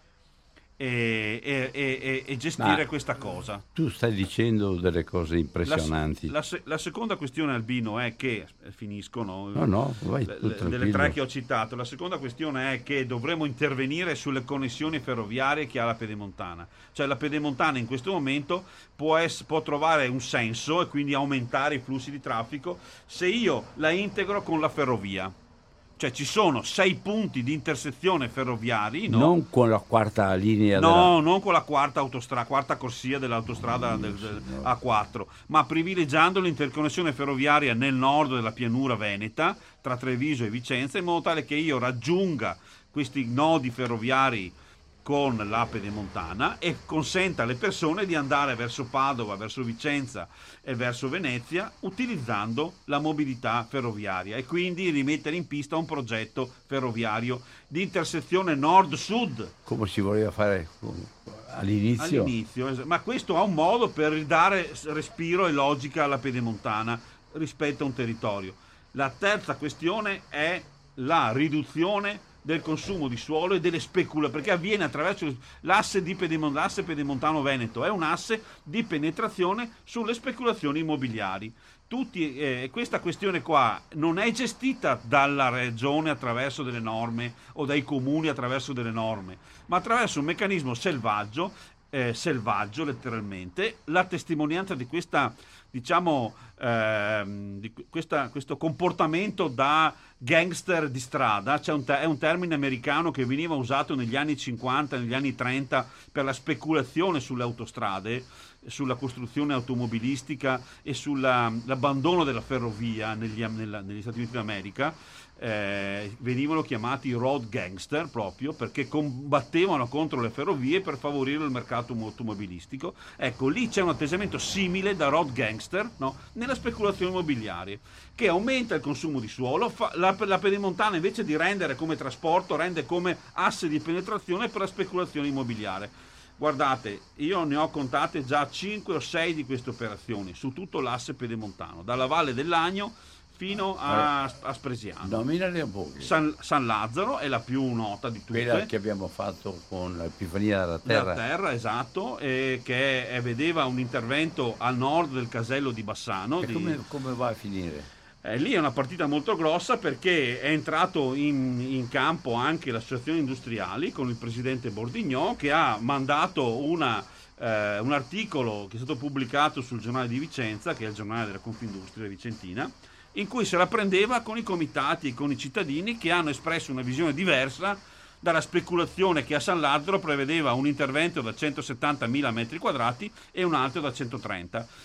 e, e, e, e gestire Ma questa cosa. Tu stai dicendo delle cose impressionanti. La, la, la seconda questione, Albino, è che finisco, no? No, no, vai, le, delle tre che ho citato. La seconda questione è che dovremo intervenire sulle connessioni ferroviarie che ha la Pedemontana. Cioè la Pedemontana in questo momento può, ess- può trovare un senso e quindi aumentare i flussi di traffico se io la integro con la ferrovia. Cioè ci sono sei punti di intersezione ferroviari, no? Non con la quarta linea, no, della... non con la quarta autostrada, quarta corsia dell'autostrada del, del A quattro, ma privilegiando l'interconnessione ferroviaria nel nord della pianura veneta tra Treviso e Vicenza, in modo tale che io raggiunga questi nodi ferroviari con la Pedemontana e consenta alle persone di andare verso Padova, verso Vicenza e verso Venezia utilizzando la mobilità ferroviaria, e quindi rimettere in pista un progetto ferroviario di intersezione nord-sud. Come si voleva fare all'inizio. all'inizio. Ma questo ha un modo per ridare respiro e logica alla Pedemontana rispetto a un territorio. La terza questione è la riduzione del consumo di suolo e delle speculazioni, perché avviene attraverso l'asse di Pedemont- l'asse Pedemontano-Veneto, è un asse di penetrazione sulle speculazioni immobiliari. Tutti, eh, questa questione qua non è gestita dalla regione attraverso delle norme o dai comuni attraverso delle norme, ma attraverso un meccanismo selvaggio, eh, selvaggio letteralmente. La testimonianza di questa, diciamo, ehm, di questa, questo comportamento da gangster di strada, c'è un te- è un termine americano che veniva usato negli anni cinquanta, negli anni trenta per la speculazione sulle autostrade, sulla costruzione automobilistica e sull'abbandono della ferrovia negli, nella, negli Stati Uniti d'America. Eh, venivano chiamati road gangster proprio perché combattevano contro le ferrovie per favorire il mercato automobilistico. Ecco, lì c'è un atteggiamento simile da road gangster, no? Nella speculazione immobiliare, che aumenta il consumo di suolo. Fa, la, la Pedemontana, invece di rendere come trasporto, rende come asse di penetrazione per la speculazione immobiliare. Guardate, io ne ho contate già cinque o sei di queste operazioni su tutto l'asse pedemontano, dalla Valle dell'Agno fino a, a Spresiano. Nominali un po'. San, San Lazzaro è la più nota di tutte. Quella che abbiamo fatto con l'Epifania della Terra. Della Terra, esatto, e che è, vedeva un intervento al nord del casello di Bassano. E di, come, come va a finire? Eh, lì è una partita molto grossa perché è entrato in, in campo anche l'associazione industriali con il presidente Bordignò, che ha mandato una, eh, un articolo che è stato pubblicato sul giornale di Vicenza, che è il giornale della Confindustria vicentina, in cui se la prendeva con i comitati e con i cittadini che hanno espresso una visione diversa dalla speculazione che a San Lazzaro prevedeva un intervento da centosettantamila metri quadrati e un altro da centotrenta.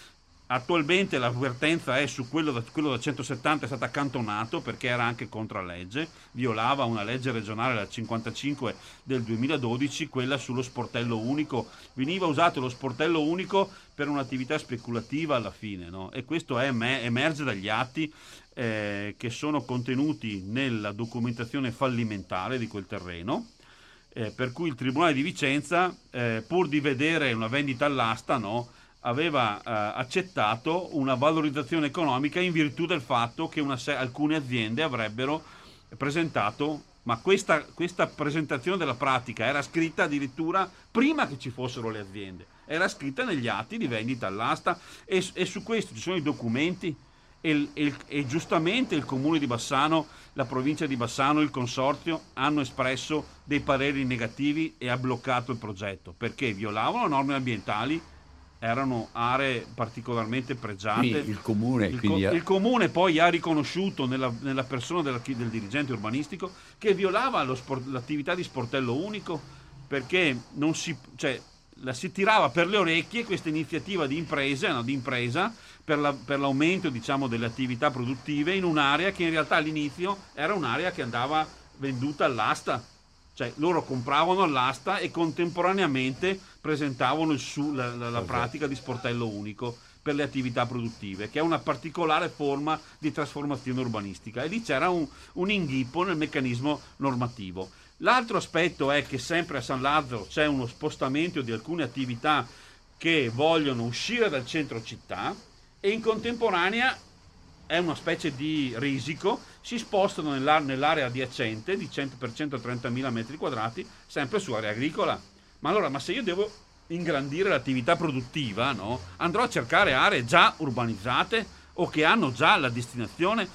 Attualmente l'avvertenza è su quello da, quello da centosettanta, è stato accantonato perché era anche contrallegge, violava una legge regionale, la cinquantacinque del duemiladodici, quella sullo sportello unico. Veniva usato lo sportello unico per un'attività speculativa alla fine, no? E questo è, emerge dagli atti eh, che sono contenuti nella documentazione fallimentare di quel terreno. Eh, per cui il Tribunale di Vicenza, eh, pur di vedere una vendita all'asta, no, aveva eh, accettato una valorizzazione economica in virtù del fatto che una se- alcune aziende avrebbero presentato, ma questa, questa presentazione della pratica era scritta addirittura prima che ci fossero le aziende, era scritta negli atti di vendita all'asta, e, e su questo ci sono i documenti. E, e, e giustamente il comune di Bassano, la provincia di Bassano, il consorzio hanno espresso dei pareri negativi e ha bloccato il progetto perché violavano norme ambientali, erano aree particolarmente pregiate. Quindi il comune, il, quindi... co- il comune poi ha riconosciuto nella, nella persona del, del dirigente urbanistico che violava lo sport, l'attività di sportello unico, perché non si, cioè, la si tirava per le orecchie questa iniziativa di impresa, no, di impresa per, la, per l'aumento, diciamo, delle attività produttive in un'area che in realtà all'inizio era un'area che andava venduta all'asta. Cioè loro compravano all'asta e contemporaneamente presentavano il su, la, la, la pratica di sportello unico per le attività produttive, che è una particolare forma di trasformazione urbanistica, e lì c'era un, un inghippo nel meccanismo normativo. L'altro aspetto è che sempre a San Lazzaro c'è uno spostamento di alcune attività che vogliono uscire dal centro città e in contemporanea è una specie di risico, si spostano nell'area, nell'area adiacente di cento per centotrentamila metri quadrati, sempre su area agricola. Ma allora, ma se io devo ingrandire l'attività produttiva, no, andrò a cercare aree già urbanizzate o che hanno già la destinazione,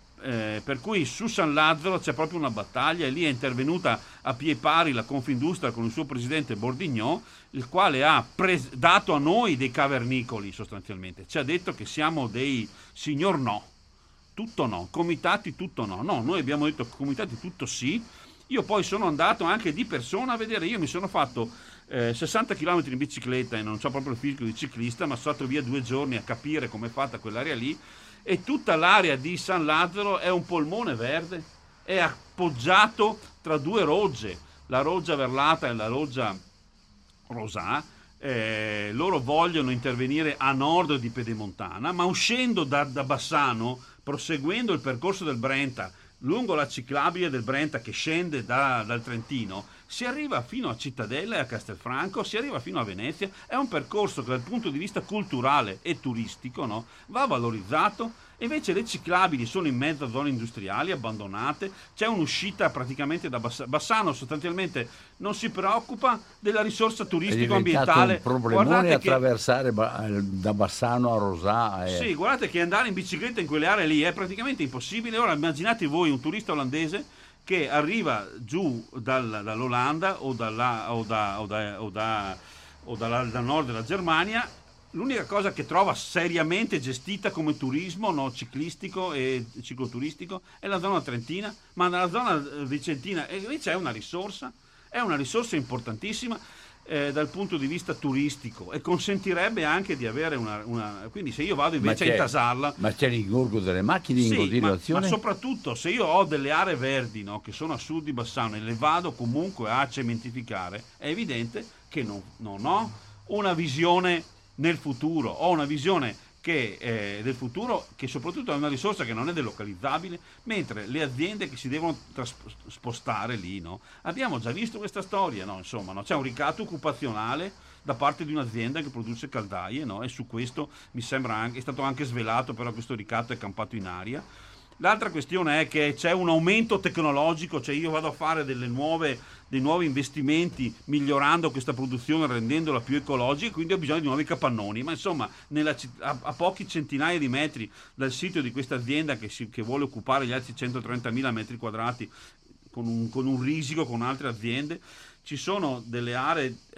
eh, per cui su San Lazzaro c'è proprio una battaglia, e lì è intervenuta a piè pari la Confindustria con il suo presidente Bordignò, il quale ha pres- dato a noi dei cavernicoli sostanzialmente, ci ha detto che siamo dei signor no, tutto no, comitati tutto no, no, noi abbiamo detto comitati tutto sì. Io poi sono andato anche di persona a vedere, io mi sono fatto eh, sessanta chilometri in bicicletta e non ho proprio il fisico di ciclista, ma sono stato via due giorni a capire com'è fatta quell'area lì, e tutta l'area di San Lazzaro è un polmone verde, è appoggiato tra due rogge, la roggia Verlata e la roggia Rosà. Eh, loro vogliono intervenire a nord di Pedemontana, ma uscendo da, da Bassano, proseguendo il percorso del Brenta lungo la ciclabile del Brenta che scende da, dal Trentino, si arriva fino a Cittadella e a Castelfranco, si arriva fino a Venezia. È un percorso che dal punto di vista culturale e turistico, no, va valorizzato. E invece le ciclabili sono in mezzo a zone industriali abbandonate, c'è un'uscita praticamente da Bassano. Bassano sostanzialmente non si preoccupa della risorsa turistico-ambientale. È un problemone Guardate attraversare che... da Bassano a Rosà. È... Sì, guardate che andare in bicicletta in quelle aree lì è praticamente impossibile. Ora immaginate voi un turista olandese che arriva giù dal, dall'Olanda o, dalla, o, da, o, da, o, da, o dalla, dal nord della Germania. L'unica cosa che trova seriamente gestita come turismo, no, ciclistico e cicloturistico, è la zona trentina, ma nella zona vicentina e invece è una risorsa, è una risorsa importantissima eh, dal punto di vista turistico, e consentirebbe anche di avere una, una... quindi se io vado invece a intasarla... Ma c'è l'ingorgo delle macchine in sì, continuazione? Ma, ma soprattutto se io ho delle aree verdi, no, che sono a sud di Bassano e le vado comunque a cementificare, è evidente che non, non ho una visione nel futuro, ho una visione che, eh, del futuro che soprattutto è una risorsa che non è delocalizzabile, mentre le aziende che si devono tras- spostare lì, no? Abbiamo già visto questa storia, no? Insomma, no? C'è un ricatto occupazionale da parte di un'azienda che produce caldaie, no? E su questo mi sembra anche, è stato anche svelato, però questo ricatto è campato in aria. L'altra questione è che c'è un aumento tecnologico, cioè io vado a fare delle nuove, dei nuovi investimenti migliorando questa produzione, rendendola più ecologica, quindi ho bisogno di nuovi capannoni, ma insomma nella, a, a pochi centinaia di metri dal sito di questa azienda che, si, che vuole occupare gli altri centotrentamila metri quadrati con un, con un risico con altre aziende, ci sono delle aree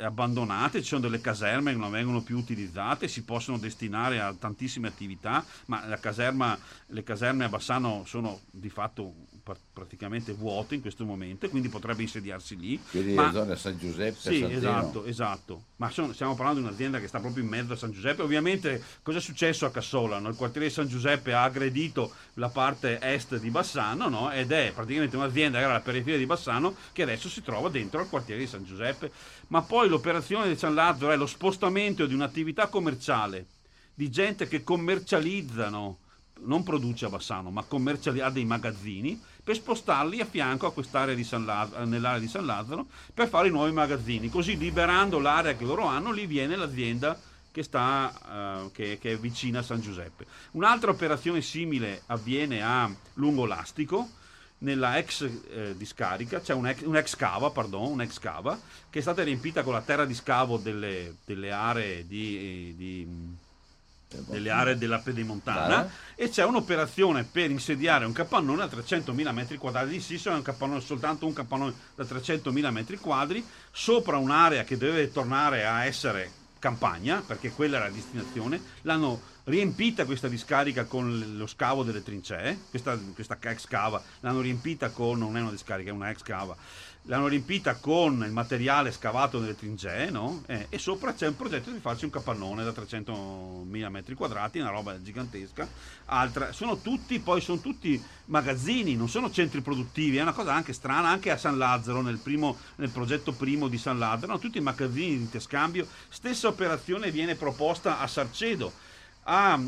abbandonate, ci sono delle caserme che non vengono più utilizzate, si possono destinare a tantissime attività, ma la caserma, le caserme a Bassano sono di fatto praticamente vuote in questo momento, quindi potrebbe insediarsi lì. Quindi ma... la zona San Giuseppe, sì, Santino. esatto, esatto. Ma sono, stiamo parlando di un'azienda che sta proprio in mezzo a San Giuseppe. Ovviamente cosa è successo a Cassolano? Il quartiere di San Giuseppe ha aggredito la parte est di Bassano, no? Ed è praticamente un'azienda che era alla periferia di Bassano che adesso si trova dentro al quartiere di San Giuseppe. Ma poi l'operazione di San Lazzaro è lo spostamento di un'attività commerciale, di gente che commercializzano, non produce a Bassano, ma commercializza, ha dei magazzini, per spostarli a fianco a quest'area di San Lazzaro, nell'area di San Lazzaro, per fare i nuovi magazzini. Così, liberando l'area che loro hanno, lì viene l'azienda che, sta, uh, che, che è vicina a San Giuseppe. Un'altra operazione simile avviene a Lungolastico, nella ex eh, discarica, c'è un ex, un ex cava, pardon, un ex cava, che è stata riempita con la terra di scavo delle, delle aree di... di delle aree della Pedemontana, e c'è un'operazione per insediare un capannone a trecentomila metri quadri di Sissolo, è un capannone, soltanto un capannone da trecentomila metri quadri sopra un'area che deve tornare a essere campagna, perché quella era la destinazione. L'hanno riempita questa discarica con lo scavo delle trincee, questa, questa ex cava l'hanno riempita con, non è una discarica, è una ex cava, l'hanno riempita con il materiale scavato nelle trincee, no? Eh, e sopra c'è un progetto di farci un capannone da trecentomila metri quadrati, una roba gigantesca. Altra, sono tutti, poi sono tutti magazzini, non sono centri produttivi, è una cosa anche strana, anche a San Lazzaro, nel, primo, nel progetto primo di San Lazzaro, no? Tutti i magazzini di interscambio. Stessa operazione viene proposta a Sarcedo. A,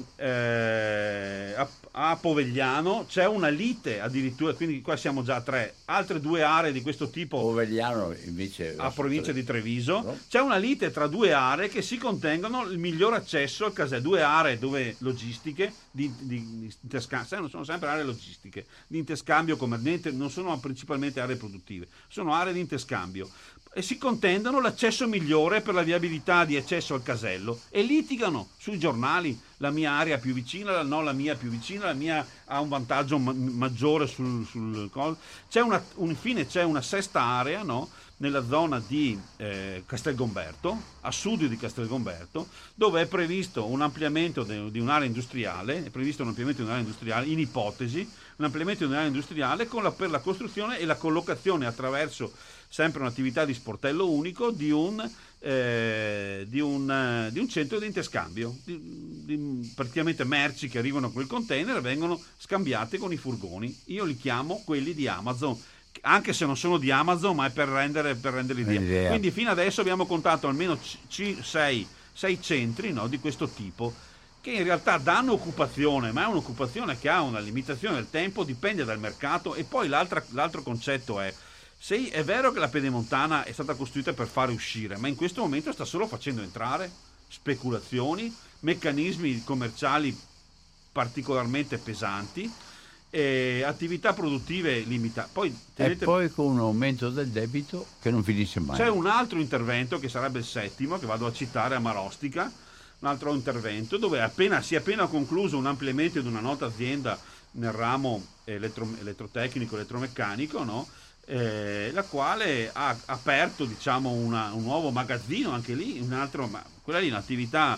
eh, a, a Povegliano c'è una lite addirittura, quindi qua siamo già a tre, altre due aree di questo tipo. Povegliano invece a provincia di Treviso, no? C'è una lite tra due aree che si contengono il miglior accesso al casello, due aree dove logistiche di, di, di interscambio, non sono sempre aree logistiche di interscambio commerciale, non sono principalmente aree produttive, sono aree di interscambio, e si contendono l'accesso migliore per la viabilità di accesso al casello e litigano sui giornali: la mia area più vicina, no, la mia più vicina, la mia ha un vantaggio ma- maggiore sul, sul c'è una, un, infine c'è una sesta area, no, nella zona di eh, Castelgomberto, a sud di Castelgomberto, dove è previsto un ampliamento de, di un'area industriale, è previsto un ampliamento di un'area industriale, in ipotesi, un ampliamento di un'area industriale con la, per la costruzione e la collocazione attraverso sempre un'attività di sportello unico di un, eh, di un, di un centro di interscambio, di, di praticamente merci che arrivano con il container vengono scambiate con i furgoni. Io li chiamo quelli di Amazon, anche se non sono di Amazon, ma è per rendere, per rendere l'idea. L'idea. Quindi fino adesso abbiamo contato almeno sei centri, no, di questo tipo, che in realtà danno occupazione, ma è un'occupazione che ha una limitazione del tempo, dipende dal mercato. E poi l'altro concetto è: se è vero che la Pedemontana è stata costruita per fare uscire, ma in questo momento sta solo facendo entrare speculazioni, meccanismi commerciali particolarmente pesanti, e attività produttive limitate. Poi, tenete... E poi con un aumento del debito che non finisce mai. C'è un altro intervento che sarebbe il settimo, che vado a citare, a Marostica, un altro intervento dove appena, si è appena concluso un ampliamento di una nota azienda nel ramo elettro, elettrotecnico, elettromeccanico, no? Eh, la quale ha aperto, diciamo, una, un nuovo magazzino, anche lì un altro, ma quella lì è un'attività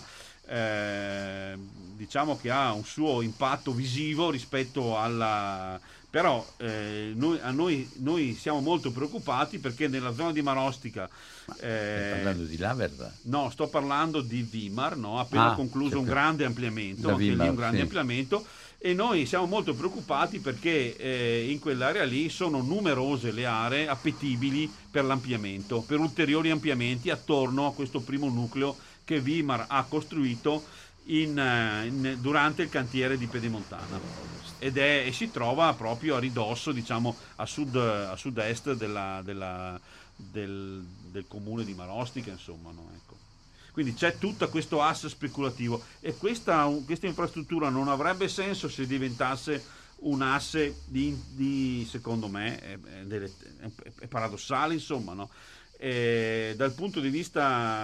eh, diciamo che ha un suo impatto visivo rispetto alla, però eh, noi, a noi, noi siamo molto preoccupati perché nella zona di Marostica eh, stai parlando di Laverda? No, sto parlando di Vimar, no? Appena ah, concluso un grande ampliamento, anche Vimar, lì un grande sì. ampliamento. E noi siamo molto preoccupati perché eh, in quell'area lì sono numerose le aree appetibili per l'ampliamento, per ulteriori ampliamenti attorno a questo primo nucleo che Vimar ha costruito in, in, durante il cantiere di Pedemontana, ed è, e si trova proprio a ridosso, diciamo, a sud, a sud-est della, della, del, del comune di Marostica, insomma, no? Ecco. Quindi c'è tutto questo asse speculativo, e questa, questa infrastruttura non avrebbe senso se diventasse un asse di, di secondo me, è, è, è paradossale, insomma, no? E dal punto di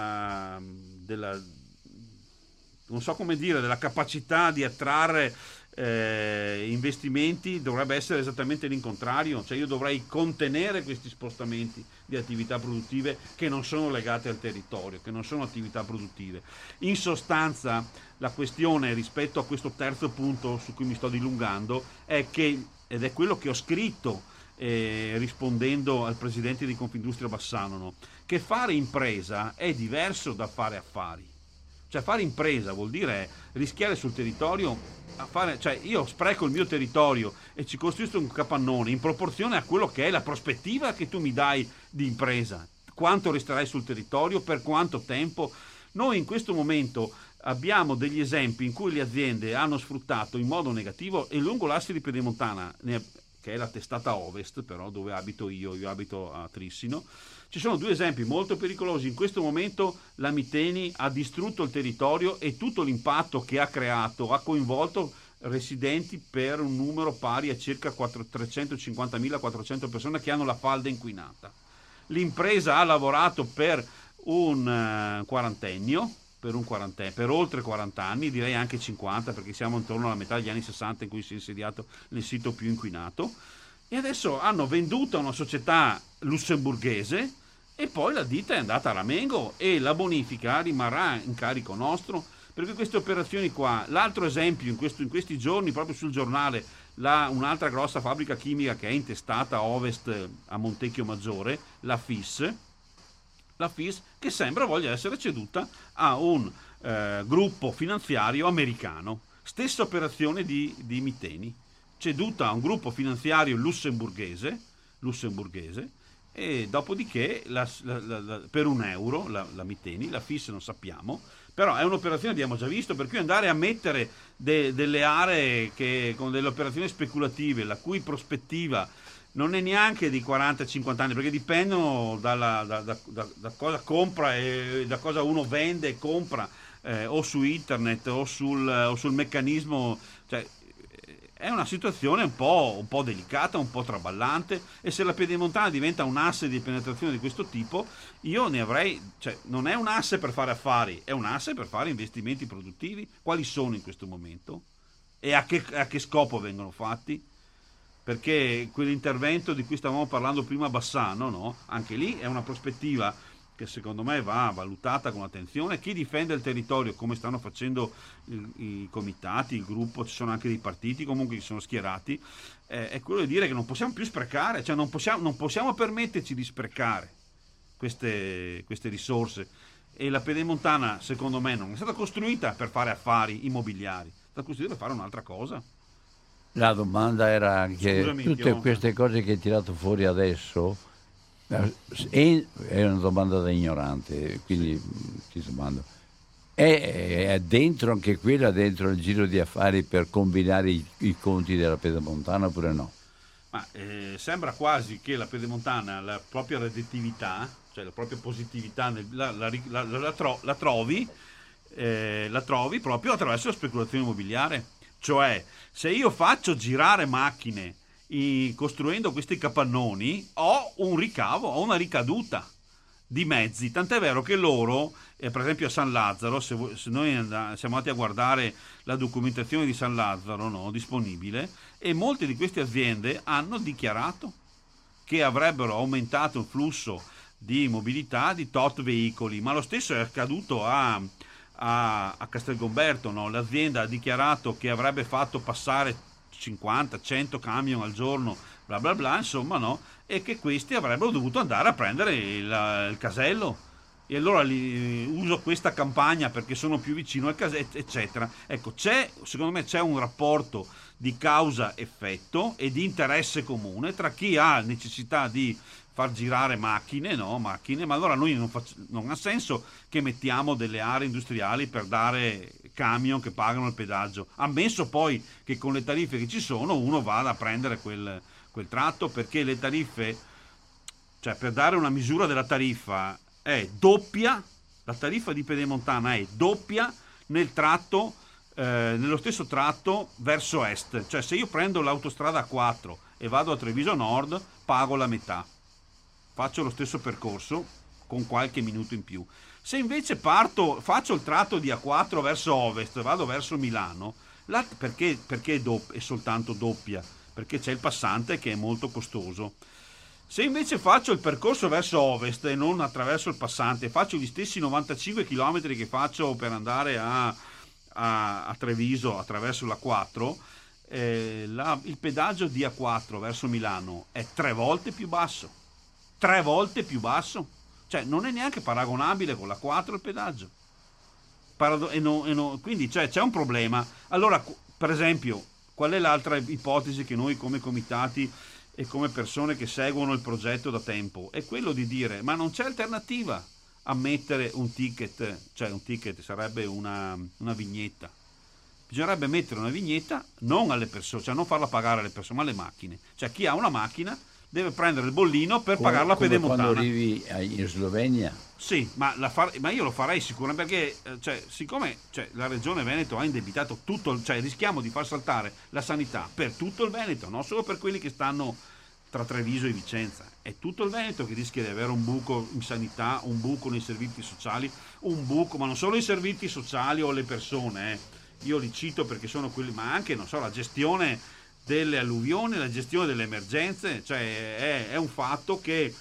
vista della, non so come dire, della capacità di attrarre eh, investimenti dovrebbe essere esattamente l'incontrario, cioè io dovrei contenere questi spostamenti di attività produttive che non sono legate al territorio, che non sono attività produttive. In sostanza la questione rispetto a questo terzo punto su cui mi sto dilungando è che, ed è quello che ho scritto eh, rispondendo al presidente di Confindustria Bassano, no? Che fare impresa è diverso da fare affari. Cioè fare impresa vuol dire rischiare sul territorio, a fare, cioè io spreco il mio territorio e ci costruisco un capannone in proporzione a quello che è la prospettiva che tu mi dai di impresa. Quanto resterai sul territorio, per quanto tempo. Noi in questo momento abbiamo degli esempi in cui le aziende hanno sfruttato in modo negativo, e lungo l'asse di Pedemontana, che è la testata ovest, però dove abito io, io abito a Trissino, ci sono due esempi molto pericolosi. In questo momento la Miteni ha distrutto il territorio e tutto l'impatto che ha creato ha coinvolto residenti per un numero pari a circa trecentocinquantamila-quattrocento persone che hanno la falda inquinata. L'impresa ha lavorato per un uh, quarantennio, per, un quarantennio, per oltre quaranta anni, direi anche cinquanta, perché siamo intorno alla metà degli anni sessanta in cui si è insediato nel sito più inquinato, e adesso hanno venduto a una società lussemburghese e poi la ditta è andata a ramengo e la bonifica rimarrà in carico nostro, perché queste operazioni qua. L'altro esempio in, questo, in questi giorni proprio sul giornale, la, un'altra grossa fabbrica chimica che è intestata a ovest a Montecchio Maggiore, la F I S, la F I S che sembra voglia essere ceduta a un eh, gruppo finanziario americano. Stessa operazione di, di Miteni, ceduta a un gruppo finanziario lussemburghese, lussemburghese e dopodiché la, la, la, la, per un euro la, la Miteni, la F I S non sappiamo, però è un'operazione abbiamo già visto, per cui andare a mettere de, delle aree che, con delle operazioni speculative la cui prospettiva non è neanche di quaranta cinquanta anni, perché dipendono dalla, da, da, da, da cosa compra e da cosa uno vende e compra, eh, o su internet o sul, o sul meccanismo, cioè è una situazione un po', un po' delicata, un po' traballante, e se la Pedemontana diventa un asse di penetrazione di questo tipo, io ne avrei, cioè non è un asse per fare affari, è un asse per fare investimenti produttivi. Quali sono in questo momento? E a che, a che scopo vengono fatti? Perché quell'intervento di cui stavamo parlando prima a Bassano, no? Anche lì è una prospettiva che secondo me va valutata con attenzione. Chi difende il territorio, come stanno facendo i, i comitati, il gruppo, ci sono anche dei partiti comunque che sono schierati, eh, è quello di dire che non possiamo più sprecare, cioè non possiamo, non possiamo permetterci di sprecare queste, queste risorse. E la Pedemontana secondo me non è stata costruita per fare affari immobiliari, è stata costruita per fare un'altra cosa. La domanda era che Scusami, tutte Pionca. queste cose che hai tirato fuori adesso è, è una domanda da ignorante, quindi ti domando, è, è dentro anche quella, dentro il giro di affari per combinare i, i conti della Pedemontana oppure no? Ma eh, sembra quasi che la Pedemontana, la propria redditività, cioè la propria positività, nel, la, la, la, la, la, tro, la, trovi, eh, la trovi proprio attraverso la speculazione immobiliare. Cioè, se io faccio girare macchine i, costruendo questi capannoni, ho un ricavo, ho una ricaduta di mezzi. Tant'è vero che loro, eh, per esempio a San Lazzaro, se, se noi and- siamo andati a guardare la documentazione di San Lazzaro, no, disponibile, e molte di queste aziende hanno dichiarato che avrebbero aumentato il flusso di mobilità di tot veicoli, ma lo stesso è accaduto a... a, a Castelgomberto, no? L'azienda ha dichiarato che avrebbe fatto passare cinquanta cento camion al giorno, bla bla bla, insomma, no? E che questi avrebbero dovuto andare a prendere il, il casello, e allora li, uso questa campagna perché sono più vicino al casello, eccetera. Ecco, c'è, secondo me c'è un rapporto di causa-effetto e di interesse comune tra chi ha necessità di far girare macchine, no? Macchine, ma allora noi non, faccio, non ha senso che mettiamo delle aree industriali per dare camion che pagano il pedaggio, ammesso poi che con le tariffe che ci sono uno vada a prendere quel, quel tratto, perché le tariffe, cioè per dare una misura della tariffa, è doppia, la tariffa di Pedemontana è doppia nel tratto, eh, nello stesso tratto verso est, cioè se io prendo l'autostrada A quattro e vado a Treviso Nord pago la metà, faccio lo stesso percorso con qualche minuto in più. Se invece parto, faccio il tratto di A quattro verso ovest, vado verso Milano, La, perché perché è, dopp- è soltanto doppia? Perché c'è il passante che è molto costoso. Se invece faccio il percorso verso ovest e non attraverso il passante, faccio gli stessi novantacinque chilometri che faccio per andare a, a, a Treviso attraverso la quattro, eh, la, il pedaggio di A quattro verso Milano è tre volte più basso. Tre volte più basso. Cioè non è neanche paragonabile con la quattro il pedaggio. Parado- e no, e no, quindi cioè, c'è un problema. Allora, per esempio, qual è l'altra ipotesi che noi come comitati e come persone che seguono il progetto da tempo? È quello di dire, ma non c'è alternativa a mettere un ticket, cioè un ticket sarebbe una, una vignetta. Bisognerebbe mettere una vignetta non alle persone, cioè non farla pagare alle persone, ma alle macchine. Cioè chi ha una macchina deve prendere il bollino per come, pagare la come pedemontana. Quando arrivi in Slovenia. Sì, ma, la far- ma io lo farei sicuramente perché, cioè, siccome cioè, la Regione Veneto ha indebitato tutto, cioè rischiamo di far saltare la sanità per tutto il Veneto, non solo per quelli che stanno tra Treviso e Vicenza. È tutto il Veneto che rischia di avere un buco in sanità, un buco nei servizi sociali, un buco, ma non solo i servizi sociali o le persone, eh. Io li cito perché sono quelli, ma anche, non so, la gestione delle alluvioni, la gestione delle emergenze, cioè è, è un fatto che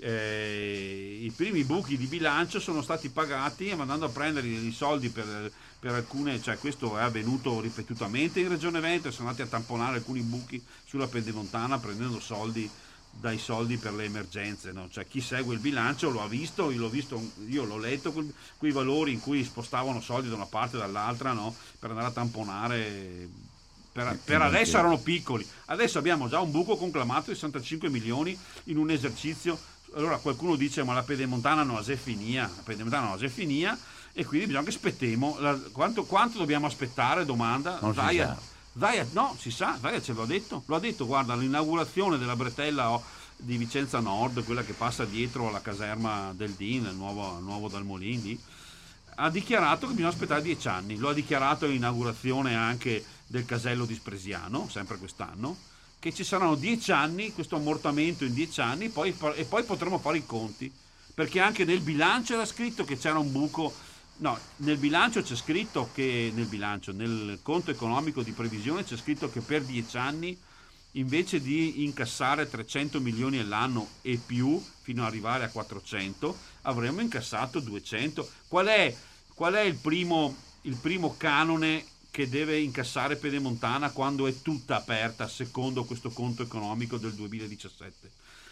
eh, i primi buchi di bilancio sono stati pagati andando a prendere i soldi per, per alcune, cioè questo è avvenuto ripetutamente in Regione Veneto, sono andati a tamponare alcuni buchi sulla pedemontana prendendo soldi dai soldi per le emergenze, no? Cioè chi segue il bilancio lo ha visto, io l'ho visto, io l'ho letto quel, quei valori in cui spostavano soldi da una parte e dall'altra, no? Per andare a tamponare. Per, per adesso erano piccoli, adesso abbiamo già un buco conclamato di sessantacinque milioni in un esercizio. Allora qualcuno dice ma la pedemontana non ha finia, la pedemontana non ha finia e quindi bisogna che aspettiamo. La, quanto, quanto dobbiamo aspettare? Domanda. Non Zaia, Zaia, no, si sa, Zaia ce l'ha detto, lo ha detto, guarda, l'inaugurazione della bretella di Vicenza Nord, quella che passa dietro alla caserma del D I N, il nuovo, il nuovo Dalmolin lì, ha dichiarato che bisogna aspettare dieci anni, lo ha dichiarato all'inaugurazione anche del casello di Spresiano, sempre quest'anno, che ci saranno dieci anni, questo ammortamento in dieci anni, poi, e poi potremo fare i conti, perché anche nel bilancio era scritto che c'era un buco, no, nel bilancio c'è scritto che, nel bilancio, nel conto economico di previsione c'è scritto che per dieci anni, invece di incassare trecento milioni all'anno e più, fino ad arrivare a quattrocento, avremmo incassato duecento. Qual è, qual è il primo, il primo canone che deve incassare Pedemontana quando è tutta aperta secondo questo conto economico del duemiladiciassette?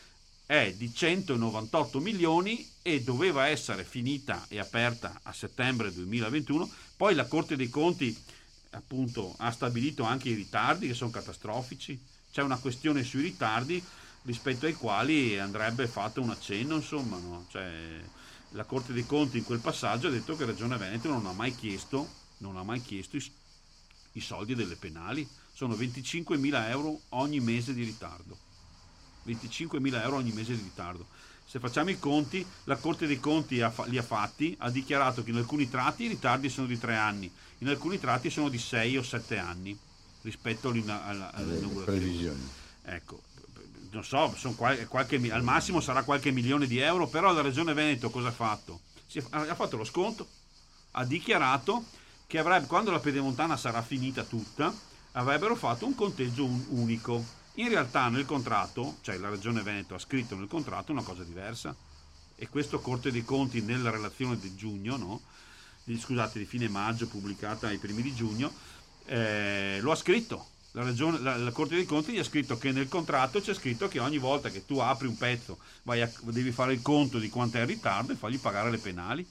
È di centonovantotto milioni e doveva essere finita e aperta a settembre duemilaventuno. Poi la Corte dei Conti appunto ha stabilito anche i ritardi che sono catastrofici. C'è una questione sui ritardi rispetto ai quali andrebbe fatto un accenno, insomma, no? Cioè, la Corte dei Conti in quel passaggio ha detto che Regione Veneto non ha mai chiesto, non ha mai chiesto i, i soldi delle penali. Sono venticinquemila euro ogni mese di ritardo. venticinquemila euro ogni mese di ritardo. Se facciamo i conti, la Corte dei Conti ha, li ha fatti, ha dichiarato che in alcuni tratti i ritardi sono di tre anni, in alcuni tratti sono di sei o sette anni rispetto all'inaugurazione. Previsioni. Ecco, non so, sono qualche, qualche, al massimo sarà qualche milione di euro, però la Regione Veneto cosa ha fatto? Si è, ha fatto lo sconto, ha dichiarato che avrebbe, quando la pedemontana sarà finita tutta, avrebbero fatto un conteggio un, unico. In realtà nel contratto, cioè la Regione Veneto ha scritto nel contratto una cosa diversa, e questo Corte dei Conti nella relazione di giugno, no? Di, scusate, di fine maggio, pubblicata ai primi di giugno, eh, lo ha scritto. La, regione, la, la Corte dei Conti gli ha scritto che nel contratto c'è scritto che ogni volta che tu apri un pezzo vai a, devi fare il conto di quanto è il ritardo e fargli pagare le penali.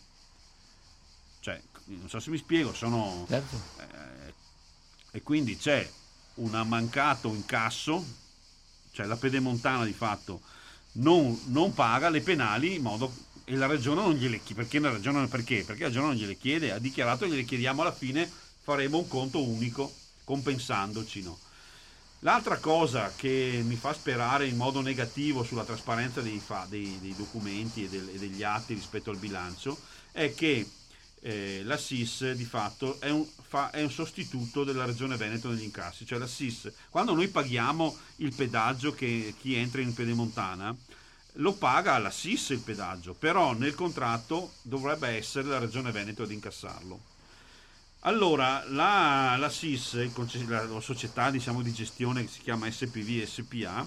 Cioè, non so se mi spiego, sono... Certo. Eh, e quindi c'è un mancato incasso, cioè la pedemontana di fatto non, non paga le penali in modo, e la regione non gliele chiede. Perché la regione, perché? Perché la regione non gliele chiede, ha dichiarato che gliele chiediamo alla fine, faremo un conto unico compensandoci, no? L'altra cosa che mi fa sperare in modo negativo sulla trasparenza dei, fa, dei, dei documenti e, del, e degli atti rispetto al bilancio è che eh, la S I S di fatto è un, fa, è un sostituto della Regione Veneto negli incassi. Cioè la S I S, quando noi paghiamo il pedaggio, che chi entra in pedemontana lo paga alla S I S il pedaggio, però nel contratto dovrebbe essere la Regione Veneto ad incassarlo. Allora, la, la S I S, la, la società diciamo di gestione che si chiama S P V S P A,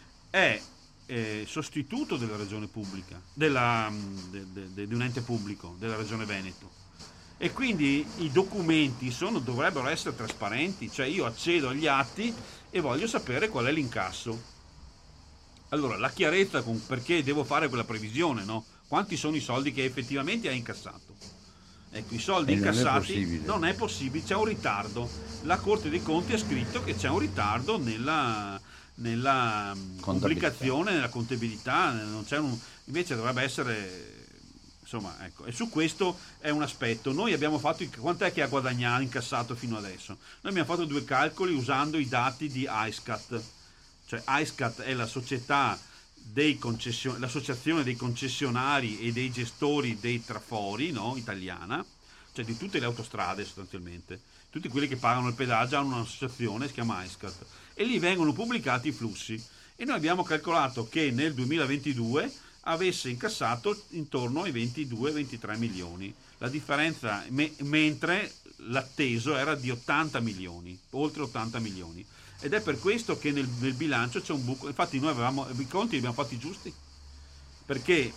è eh, sostituto della regione pubblica, della, de, de, de, di un ente pubblico della regione Veneto. E quindi i documenti sono, dovrebbero essere trasparenti, cioè io accedo agli atti e voglio sapere qual è l'incasso. Allora, la chiarezza con perché devo fare quella previsione, no? Quanti sono i soldi che effettivamente hai incassato? Ecco, i soldi e incassati non è, non è possibile, c'è un ritardo. La Corte dei Conti ha scritto che c'è un ritardo nella, nella pubblicazione, nella contabilità, non c'è un, invece dovrebbe essere... Insomma, ecco, e su questo è un aspetto. Noi abbiamo fatto, quant'è che ha guadagnato, incassato fino adesso? Noi abbiamo fatto due calcoli usando i dati di AISCAT, cioè AISCAT è la società dei concession- l'associazione dei concessionari e dei gestori dei trafori, no? Italiana, cioè di tutte le autostrade sostanzialmente. Tutti quelli che pagano il pedaggio hanno un'associazione, si chiama AISCAT, e lì vengono pubblicati i flussi. E noi abbiamo calcolato che nel duemilaventidue avesse incassato intorno ai ventidue ventitré milioni, la differenza, me, mentre l'atteso era di ottanta milioni, oltre ottanta milioni, ed è per questo che nel, nel bilancio c'è un buco. Infatti noi avevamo i conti li abbiamo fatti giusti, perché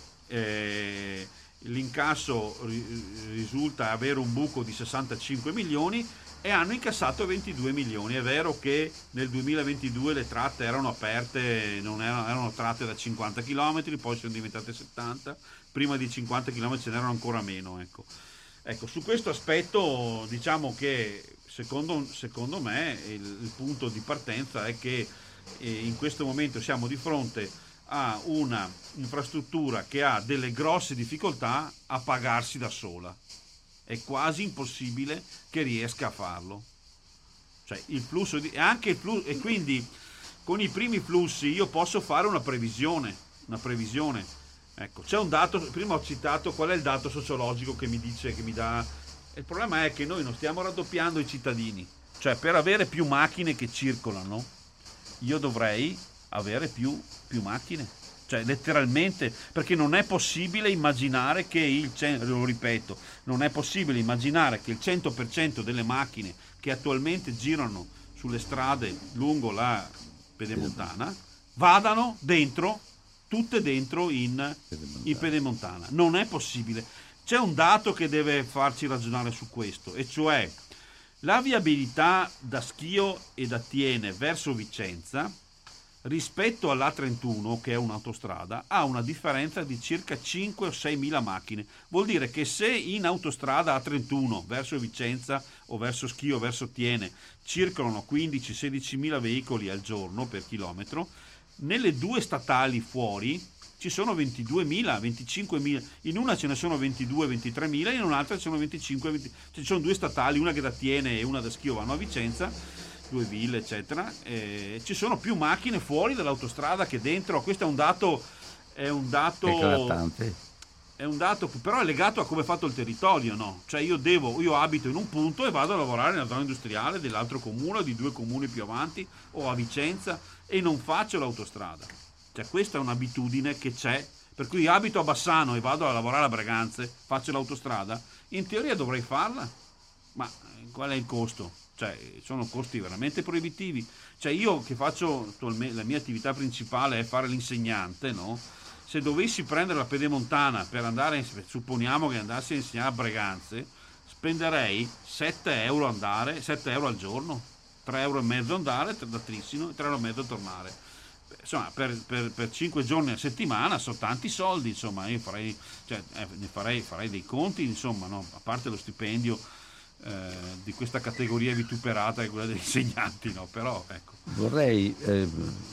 eh, l'incasso risulta avere un buco di sessantacinque milioni e hanno incassato ventidue milioni. È vero che nel duemilaventidue le tratte erano aperte, non erano, erano tratte da cinquanta chilometri, poi sono diventate settanta, prima di cinquanta chilometri ce n'erano ancora meno. Ecco, ecco su questo aspetto diciamo che secondo, secondo me il, il punto di partenza è che eh, in questo momento siamo di fronte a una infrastruttura che ha delle grosse difficoltà a pagarsi da sola. È quasi impossibile che riesca a farlo, cioè il flusso di, anche il flusso, e quindi con i primi flussi io posso fare una previsione una previsione ecco, c'è un dato, prima ho citato qual è il dato sociologico che mi dice, che mi dà, il problema è che noi non stiamo raddoppiando i cittadini, cioè per avere più macchine che circolano io dovrei avere più, più macchine, cioè letteralmente, perché non è possibile immaginare che il, lo ripeto, non è possibile immaginare che il cento per cento delle macchine che attualmente girano sulle strade lungo la pedemontana vadano dentro, tutte dentro in, in pedemontana. Non è possibile. C'è un dato che deve farci ragionare su questo, e cioè la viabilità da Schio e da Tiene verso Vicenza rispetto all'A trentuno, che è un'autostrada, ha una differenza di circa cinque o sei mila macchine. Vuol dire che se in autostrada A trentuno verso Vicenza o verso Schio o verso Tiene circolano quindici sedici mila veicoli al giorno per chilometro, nelle due statali fuori ci sono ventiduemila, venticinquemila, in una ce ne sono ventidue ventitré mila, in un'altra ce ne sono venticinque, venti, cioè ci sono due statali, una che da Tiene e una da Schio vanno a Vicenza, due ville eccetera, eh, ci sono più macchine fuori dall'autostrada che dentro. Questo è un dato, è un dato eclatante. È un dato però è legato a come è fatto il territorio, no? Cioè io devo, io abito in un punto e vado a lavorare nella zona industriale dell'altro comune o di due comuni più avanti o a Vicenza e non faccio l'autostrada. Cioè questa è un'abitudine che c'è, per cui abito a Bassano e vado a lavorare a Breganze, faccio l'autostrada, in teoria dovrei farla, ma qual è il costo? Cioè sono costi veramente proibitivi. Cioè io che faccio, la mia attività principale è fare l'insegnante, no? Se dovessi prendere la pedemontana per andare, supponiamo che andassi a insegnare a Breganze, spenderei sette euro andare, sette euro al giorno, tre euro e mezzo andare da Trissino e tre euro e mezzo tornare. Insomma, per, per, per cinque giorni a settimana sono tanti soldi, insomma, io farei, cioè, eh, ne farei, farei dei conti, insomma, no? A parte lo stipendio eh, di questa categoria vituperata che è quella degli insegnanti, no? Però, ecco. Vorrei, eh,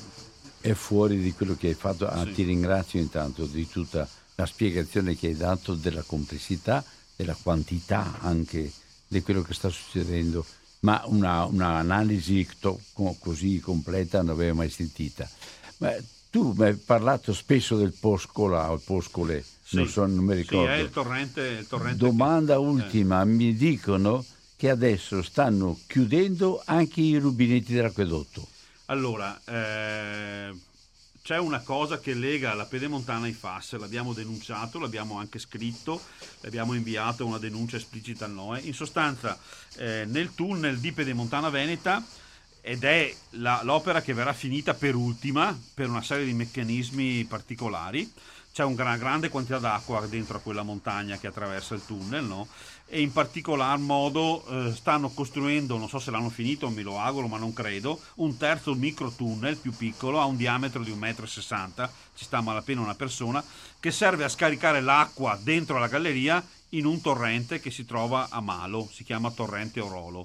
è fuori di quello che hai fatto, ah, Sì. Ti ringrazio intanto di tutta la spiegazione che hai dato della complessità, della quantità anche di quello che sta succedendo, ma una, una analisi to- così completa non avevo mai sentita. Ma tu mi hai parlato spesso del Poscola o il Poscole, Sì. non, so, non mi ricordo. Sì, è il torrente, il torrente Domanda che... ultima, eh. mi dicono che adesso stanno chiudendo anche i rubinetti dell'acquedotto. Allora, eh, c'è una cosa che lega la Pedemontana ai F A S, l'abbiamo denunciato, l'abbiamo anche scritto, l'abbiamo inviato una denuncia esplicita al N O E. In sostanza, eh, nel tunnel di Pedemontana Veneta, ed è la, l'opera che verrà finita per ultima per una serie di meccanismi particolari, c'è una grande quantità d'acqua dentro a quella montagna che attraversa il tunnel, no? E in particolar modo eh, stanno costruendo, non so se l'hanno finito, me lo auguro, ma non credo, un terzo microtunnel più piccolo, a un diametro di un metro e sessanta, ci sta malapena una persona, che serve a scaricare l'acqua dentro la galleria in un torrente che si trova a Malo, si chiama Torrente Orolo.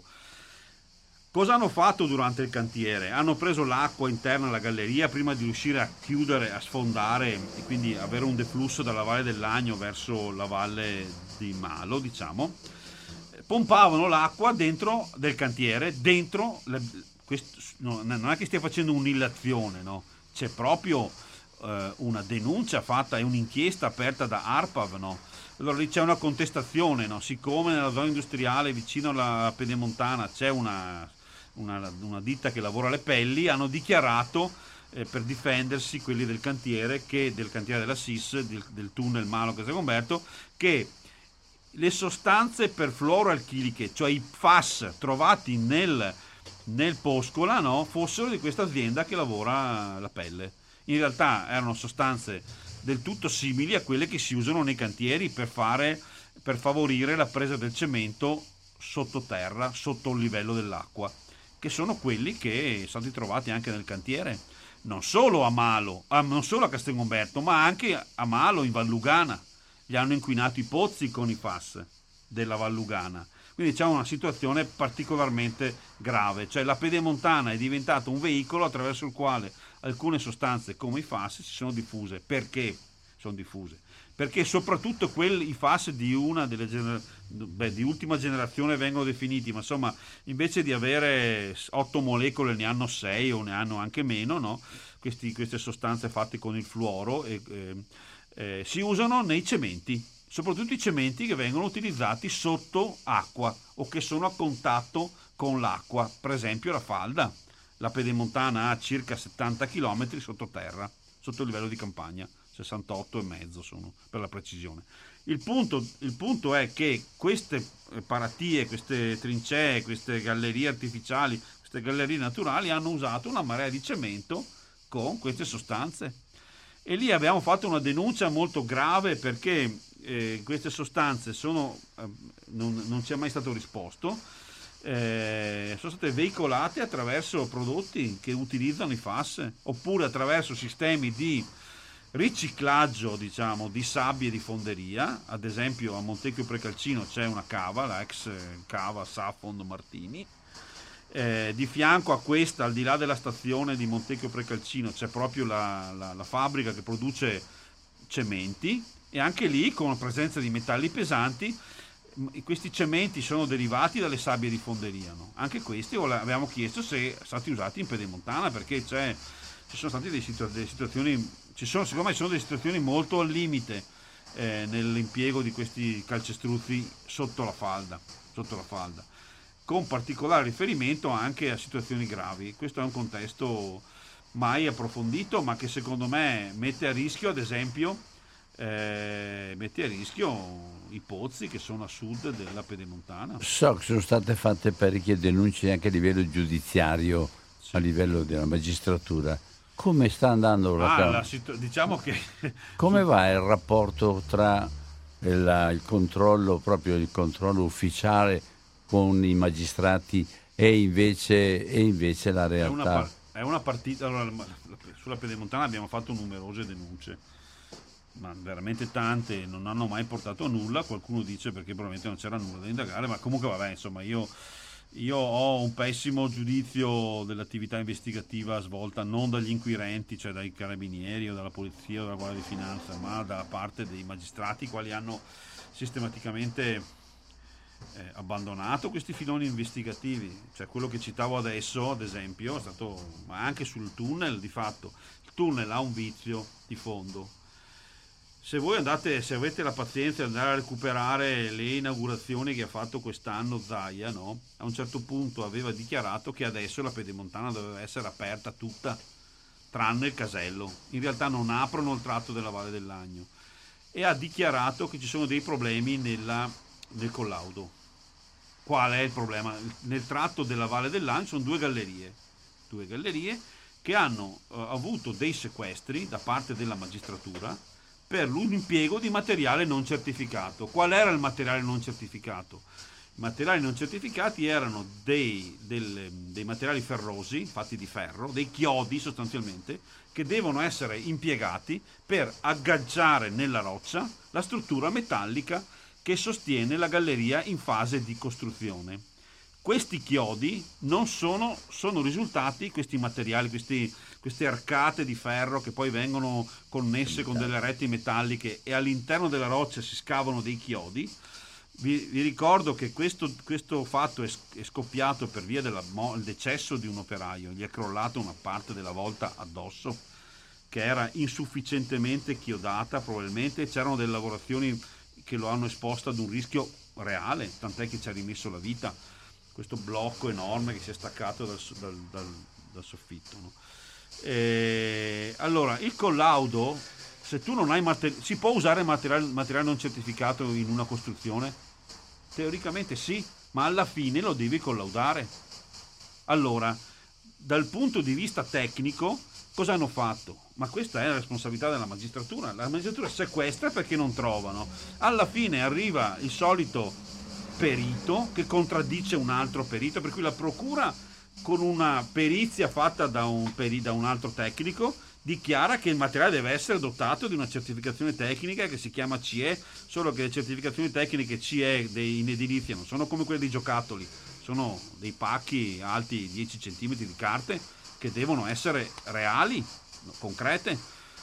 Cosa hanno fatto durante il cantiere? Hanno preso l'acqua interna alla galleria prima di riuscire a chiudere, a sfondare e quindi avere un deflusso dalla Valle del Lagno verso la Valle di Malo, diciamo. Pompavano l'acqua dentro del cantiere, dentro, le, questo, no, non è che stia facendo un'illazione, no? C'è proprio eh, una denuncia fatta e un'inchiesta aperta da ARPAV, no? Allora lì c'è una contestazione, no? Siccome nella zona industriale vicino alla Pedemontana c'è una Una, una ditta che lavora le pelli, hanno dichiarato eh, per difendersi quelli del cantiere, che del cantiere della S I S, del, del tunnel Malo Castelgomberto, che le sostanze perfluoroalchiliche, cioè i F A S trovati nel, nel Poscola, no, fossero di questa azienda che lavora la pelle. In realtà erano sostanze del tutto simili a quelle che si usano nei cantieri per fare, per favorire la presa del cemento sottoterra, sotto il livello dell'acqua, che sono quelli che sono stati trovati anche nel cantiere, non solo a Malo, ah, non solo a Castelgomberto, ma anche a Malo, in Vallugana. Gli hanno inquinato i pozzi con i F A S della Vallugana. Quindi c'è una situazione particolarmente grave, cioè la Pedemontana è diventata un veicolo attraverso il quale alcune sostanze come i F A S si sono diffuse. Perché sono diffuse? Perché soprattutto quelli, i F A S di una delle gener- beh, di ultima generazione vengono definiti, ma insomma invece di avere otto molecole ne hanno sei o ne hanno anche meno, no? Questi, queste sostanze fatte con il fluoro e, eh, eh, si usano nei cementi, soprattutto i cementi che vengono utilizzati sotto acqua o che sono a contatto con l'acqua, per esempio la falda. La Pedemontana ha circa settanta chilometri sottoterra, sotto il livello di campagna, sessantotto e mezzo sono per la precisione. Il punto, il punto è che queste paratie, queste trincee, queste gallerie artificiali, queste gallerie naturali hanno usato una marea di cemento con queste sostanze. E lì abbiamo fatto una denuncia molto grave perché eh, queste sostanze sono, eh, non, non ci è mai stato risposto, eh, sono state veicolate attraverso prodotti che utilizzano i F A S oppure attraverso sistemi di riciclaggio, diciamo, di sabbie di fonderia. Ad esempio a Montecchio Precalcino c'è una cava, la ex cava Safond Martini. Eh, di fianco a questa, al di là della stazione di Montecchio Precalcino, c'è proprio la, la, la fabbrica che produce cementi, e anche lì con la presenza di metalli pesanti. Questi cementi sono derivati dalle sabbie di fonderia, no? Anche questi abbiamo chiesto se sono stati usati in Pedemontana, perché c'è, ci sono state delle, situ- delle situazioni, ci sono, secondo me ci sono delle situazioni molto al limite eh, nell'impiego di questi calcestruzzi sotto la falda, sotto la falda, con particolare riferimento anche a situazioni gravi. Questo è un contesto mai approfondito, ma che secondo me mette a rischio, ad esempio, eh, mette a rischio i pozzi che sono a sud della Pedemontana. So che sono state fatte parecchie denunce anche a livello giudiziario, sì, a livello della magistratura. Come sta andando la, ah, la situ- diciamo che come va il rapporto tra il, il controllo, proprio il controllo ufficiale con i magistrati e invece, e invece la realtà? È una, par- è una partita. Allora, sulla Pedemontana abbiamo fatto numerose denunce, ma veramente tante, non hanno mai portato a nulla. Qualcuno dice perché probabilmente non c'era nulla da indagare, ma comunque vabbè, insomma, io, io ho un pessimo giudizio dell'attività investigativa svolta non dagli inquirenti, cioè dai carabinieri o dalla polizia o dalla Guardia di Finanza, ma dalla parte dei magistrati, quali hanno sistematicamente Eh, abbandonato questi filoni investigativi. Cioè quello che citavo adesso, ad esempio, è stato, ma anche sul tunnel, di fatto il tunnel ha un vizio di fondo. Se voi andate, se avete la pazienza di andare a recuperare le inaugurazioni che ha fatto quest'anno Zaia, no? A un certo punto aveva dichiarato che adesso la Pedemontana doveva essere aperta tutta tranne il casello. In realtà non aprono il tratto della Valle del Lagno, e ha dichiarato che ci sono dei problemi nella, nel collaudo. Qual è il problema? Nel tratto della Valle del Lagno sono due gallerie, due gallerie che hanno uh, avuto dei sequestri da parte della magistratura per l'impiego di materiale non certificato. Qual era il materiale non certificato? I materiali non certificati erano dei, del, dei materiali ferrosi, fatti di ferro, dei chiodi sostanzialmente, che devono essere impiegati per agganciare nella roccia la struttura metallica che sostiene la galleria in fase di costruzione. Questi chiodi non sono, sono risultati, questi materiali, questi, queste arcate di ferro che poi vengono connesse con delle reti metalliche e all'interno della roccia si scavano dei chiodi. Vi, vi ricordo che questo, questo fatto è, è scoppiato per via del decesso di un operaio, gli è crollata una parte della volta addosso che era insufficientemente chiodata, probabilmente c'erano delle lavorazioni che lo hanno esposto ad un rischio reale, tant'è che ci ha rimesso la vita questo blocco enorme che si è staccato dal, dal, dal, dal soffitto, no? E allora il collaudo, se tu non hai materiale, si può usare materiale, materiale non certificato in una costruzione? Teoricamente sì, ma alla fine lo devi collaudare. Allora, dal punto di vista tecnico, cosa hanno fatto? Ma questa è la responsabilità della magistratura. La magistratura sequestra perché non trovano. Alla fine arriva il solito perito che contraddice un altro perito, per cui la procura, con una perizia fatta da un, peri, da un altro tecnico, dichiara che il materiale deve essere dotato di una certificazione tecnica che si chiama C E, solo che le certificazioni tecniche C E dei, in edilizia non sono come quelle dei giocattoli, sono dei pacchi alti dieci centimetri di carte che devono essere reali, concrete.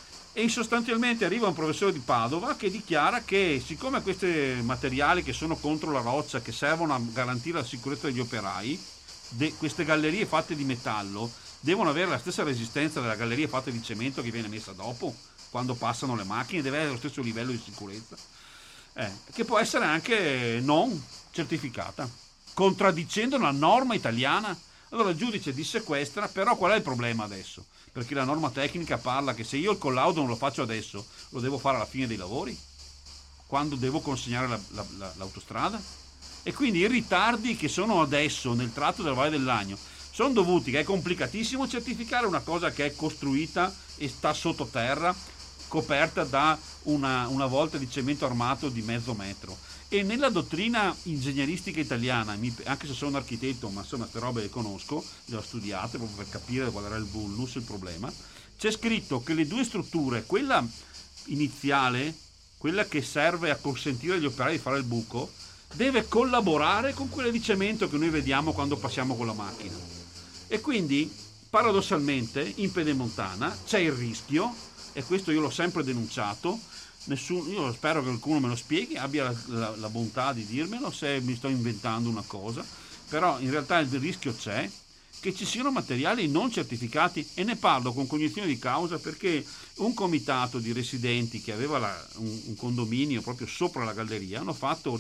E sostanzialmente arriva un professore di Padova che dichiara che siccome questi materiali che sono contro la roccia, che servono a garantire la sicurezza degli operai, de, queste gallerie fatte di metallo devono avere la stessa resistenza della galleria fatta di cemento che viene messa dopo, quando passano le macchine, deve avere lo stesso livello di sicurezza, eh, che può essere anche non certificata, contraddicendo la norma italiana. Allora il giudice dissequestra, però qual è il problema adesso? Perché la norma tecnica parla che se io il collaudo non lo faccio adesso, lo devo fare alla fine dei lavori, quando devo consegnare la, la, la, l'autostrada. E quindi i ritardi che sono adesso nel tratto della Valle del Lagno sono dovuti, che è complicatissimo certificare una cosa che è costruita e sta sottoterra, coperta da una, una volta di cemento armato di mezzo metro. E nella dottrina ingegneristica italiana, anche se sono architetto, ma insomma queste robe le conosco, le ho studiate proprio per capire qual era il vulnus, il problema, c'è scritto che le due strutture, quella iniziale, quella che serve a consentire agli operai di fare il buco, deve collaborare con quelle di cemento che noi vediamo quando passiamo con la macchina. E quindi, paradossalmente, in Pedemontana c'è il rischio, e questo io l'ho sempre denunciato, nessuno, io spero che qualcuno me lo spieghi, abbia la, la, la bontà di dirmelo se mi sto inventando una cosa, però in realtà il rischio c'è che ci siano materiali non certificati, e ne parlo con cognizione di causa perché un comitato di residenti che aveva la, un, un condominio proprio sopra la galleria hanno fatto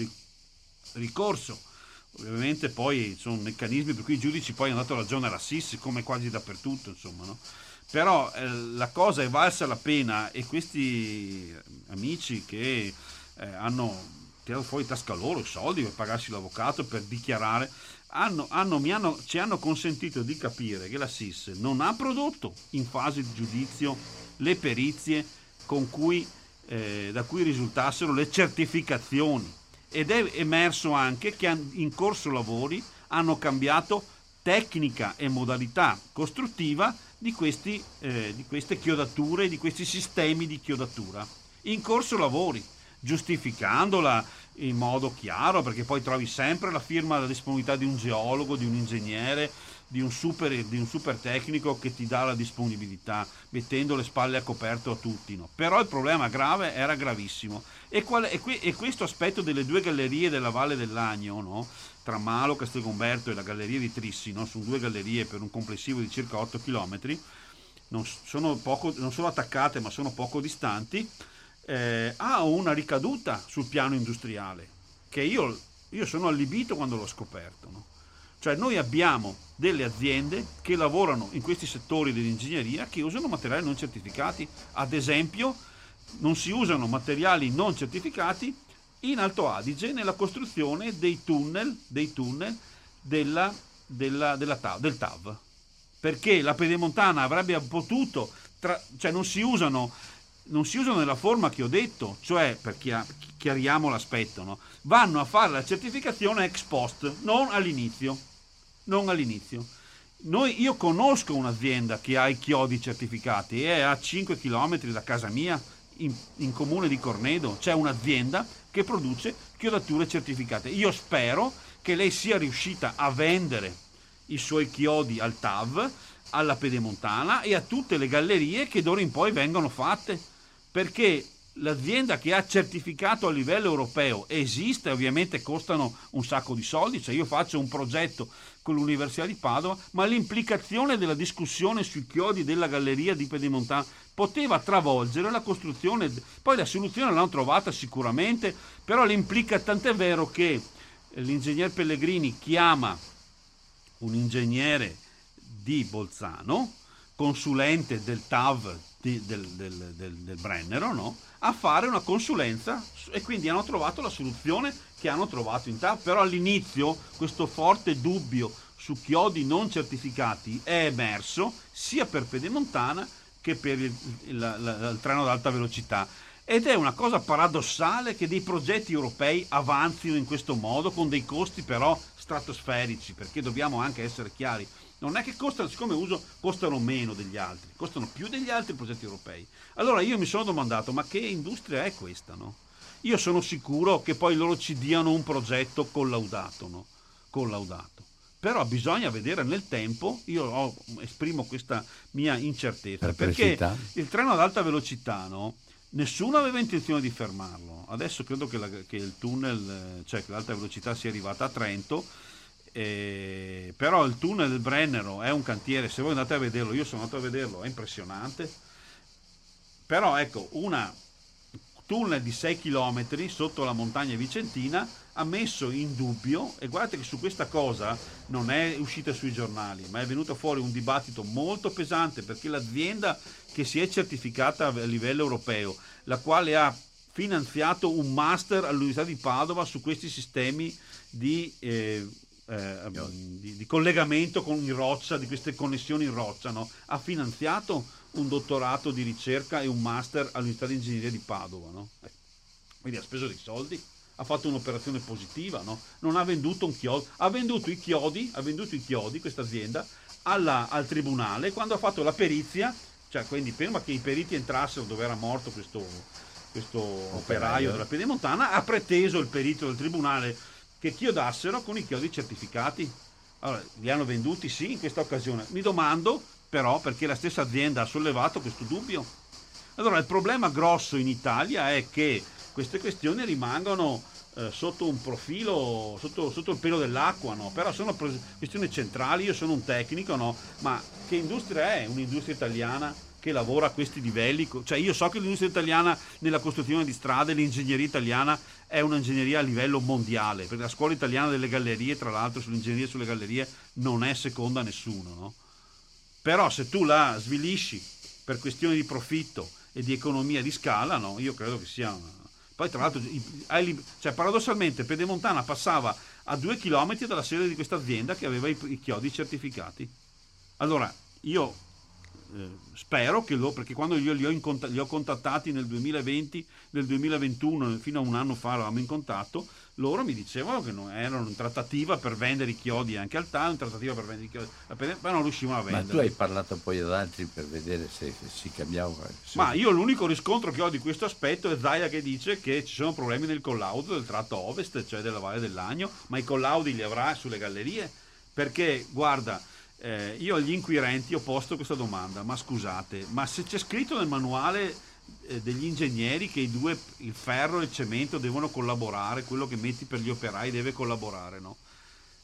ricorso. Ovviamente poi sono meccanismi per cui i giudici poi hanno dato ragione alla S I S come quasi dappertutto, insomma, no? Però eh, la cosa è valsa la pena, e questi amici che eh, hanno tirato fuori tasca loro i soldi per pagarsi l'avvocato per dichiarare hanno, hanno, mi hanno, ci hanno consentito di capire che la S I S non ha prodotto in fase di giudizio le perizie con cui, eh, da cui risultassero le certificazioni, ed è emerso anche che in corso lavori hanno cambiato tecnica e modalità costruttiva di, questi, eh, di queste chiodature, di questi sistemi di chiodatura in corso lavori, giustificandola in modo chiaro, perché poi trovi sempre la firma, la disponibilità di un geologo, di un ingegnere, di un super, di un super tecnico che ti dà la disponibilità, mettendo le spalle a coperto a tutti, no? Però il problema grave era gravissimo, e, qual, e, que, e questo aspetto delle due gallerie della Valle del Lagno, no? Tra Malo, Castelgomberto e la galleria di Trissi, no? Sono due gallerie per un complessivo di circa otto chilometri, non sono, poco, non sono attaccate ma sono poco distanti, eh, ha una ricaduta sul piano industriale che io, io sono allibito quando l'ho scoperto, no? Cioè noi abbiamo delle aziende che lavorano in questi settori dell'ingegneria che usano materiali non certificati. Ad esempio, non si usano materiali non certificati in Alto Adige nella costruzione dei tunnel, dei tunnel della, della, della TAV, del TAV. Perché la Pedemontana avrebbe potuto, tra, cioè non si usano, non si usano nella forma che ho detto, cioè per chia, chiariamo l'aspetto, no? Vanno a fare la certificazione ex post, non all'inizio. Non all'inizio. Noi, io conosco un'azienda che ha i chiodi certificati e è a cinque chilometri da casa mia, in, in comune di Cornedo. C'è un'azienda che produce chiodature certificate. Io spero che lei sia riuscita a vendere i suoi chiodi al TAV, alla Pedemontana e a tutte le gallerie che d'ora in poi vengono fatte, perché l'azienda che ha certificato a livello europeo esiste, ovviamente costano un sacco di soldi, cioè io faccio un progetto con l'Università di Padova, ma l'implicazione della discussione sui chiodi della galleria di Pedemontana poteva travolgere la costruzione, poi la soluzione l'hanno trovata sicuramente, però l'implica, tant'è vero che l'ingegner Pellegrini chiama un ingegnere di Bolzano, consulente del TAV di, del, del, del, del Brennero, no? A fare una consulenza, e quindi hanno trovato la soluzione che hanno trovato in TAV. Però all'inizio questo forte dubbio su chiodi non certificati è emerso sia per Pedemontana che per il, il, il, il treno ad alta velocità, ed è una cosa paradossale che dei progetti europei avanzino in questo modo con dei costi però stratosferici, perché dobbiamo anche essere chiari, non è che costano, siccome uso, costano meno degli altri, costano più degli altri progetti europei. Allora io mi sono domandato, ma che industria è questa, no? Io sono sicuro che poi loro ci diano un progetto collaudato, no? Collaudato. Però bisogna vedere nel tempo, io ho, esprimo questa mia incertezza, perché il treno ad alta velocità, no? Nessuno aveva intenzione di fermarlo. Adesso credo che, la, che il tunnel, cioè che l'alta velocità sia arrivata a Trento, eh, però il tunnel del Brennero è un cantiere, se voi andate a vederlo, io sono andato a vederlo, è impressionante. Però ecco, una tunnel di sei chilometri sotto la montagna vicentina ha messo in dubbio, e guardate che su questa cosa non è uscita sui giornali, ma è venuto fuori un dibattito molto pesante, perché l'azienda che si è certificata a livello europeo, la quale ha finanziato un master all'Università di Padova su questi sistemi di, eh, eh, di, di collegamento con in roccia, di queste connessioni in roccia, no? Ha finanziato un dottorato di ricerca e un master all'Università di Ingegneria di Padova, no? Quindi ha speso dei soldi, ha fatto un'operazione positiva, no? Non ha venduto un chiodo, ha venduto i chiodi, ha venduto i chiodi questa azienda alla, al tribunale quando ha fatto la perizia, cioè quindi prima che i periti entrassero dove era morto questo, questo operaio, operaio della Pedemontana, ha preteso il perito del tribunale che chiodassero con i chiodi certificati. Allora, li hanno venduti sì in questa occasione. Mi domando però perché la stessa azienda ha sollevato questo dubbio. Allora il problema grosso in Italia è che queste questioni rimangono eh, sotto un profilo, sotto, sotto il pelo dell'acqua, no? Però sono questioni centrali. Io sono un tecnico, no? Ma che industria è un'industria italiana che lavora a questi livelli? Cioè io so che l'industria italiana nella costruzione di strade, l'ingegneria italiana è un'ingegneria a livello mondiale, perché la scuola italiana delle gallerie, tra l'altro sull'ingegneria sulle gallerie, non è seconda a nessuno, no? Però se tu la svilisci per questioni di profitto e di economia di scala, no, io credo che sia una... Poi tra l'altro, cioè, paradossalmente Pedemontana passava a due chilometri dalla sede di questa azienda che aveva i, i chiodi certificati. Allora io eh, spero che lo, perché quando io li ho, in, li ho contattati nel duemilaventi, nel duemilaventuno, fino a un anno fa eravamo in contatto, loro mi dicevano che non erano in trattativa per vendere i chiodi anche al T A N, in trattativa per vendere i chiodi, ma non riuscivano a vendere. Ma tu hai parlato poi ad altri per vedere se, se si cambiava? Se... Ma io l'unico riscontro che ho di questo aspetto è Zaia che dice che ci sono problemi nel collaudo del tratto ovest, cioè della Valle del Lagno, ma i collaudi li avrà sulle gallerie? Perché, guarda, eh, io agli inquirenti ho posto questa domanda, ma scusate, ma se c'è scritto nel manuale degli ingegneri che i due, il ferro e il cemento, devono collaborare, quello che metti per gli operai deve collaborare, no?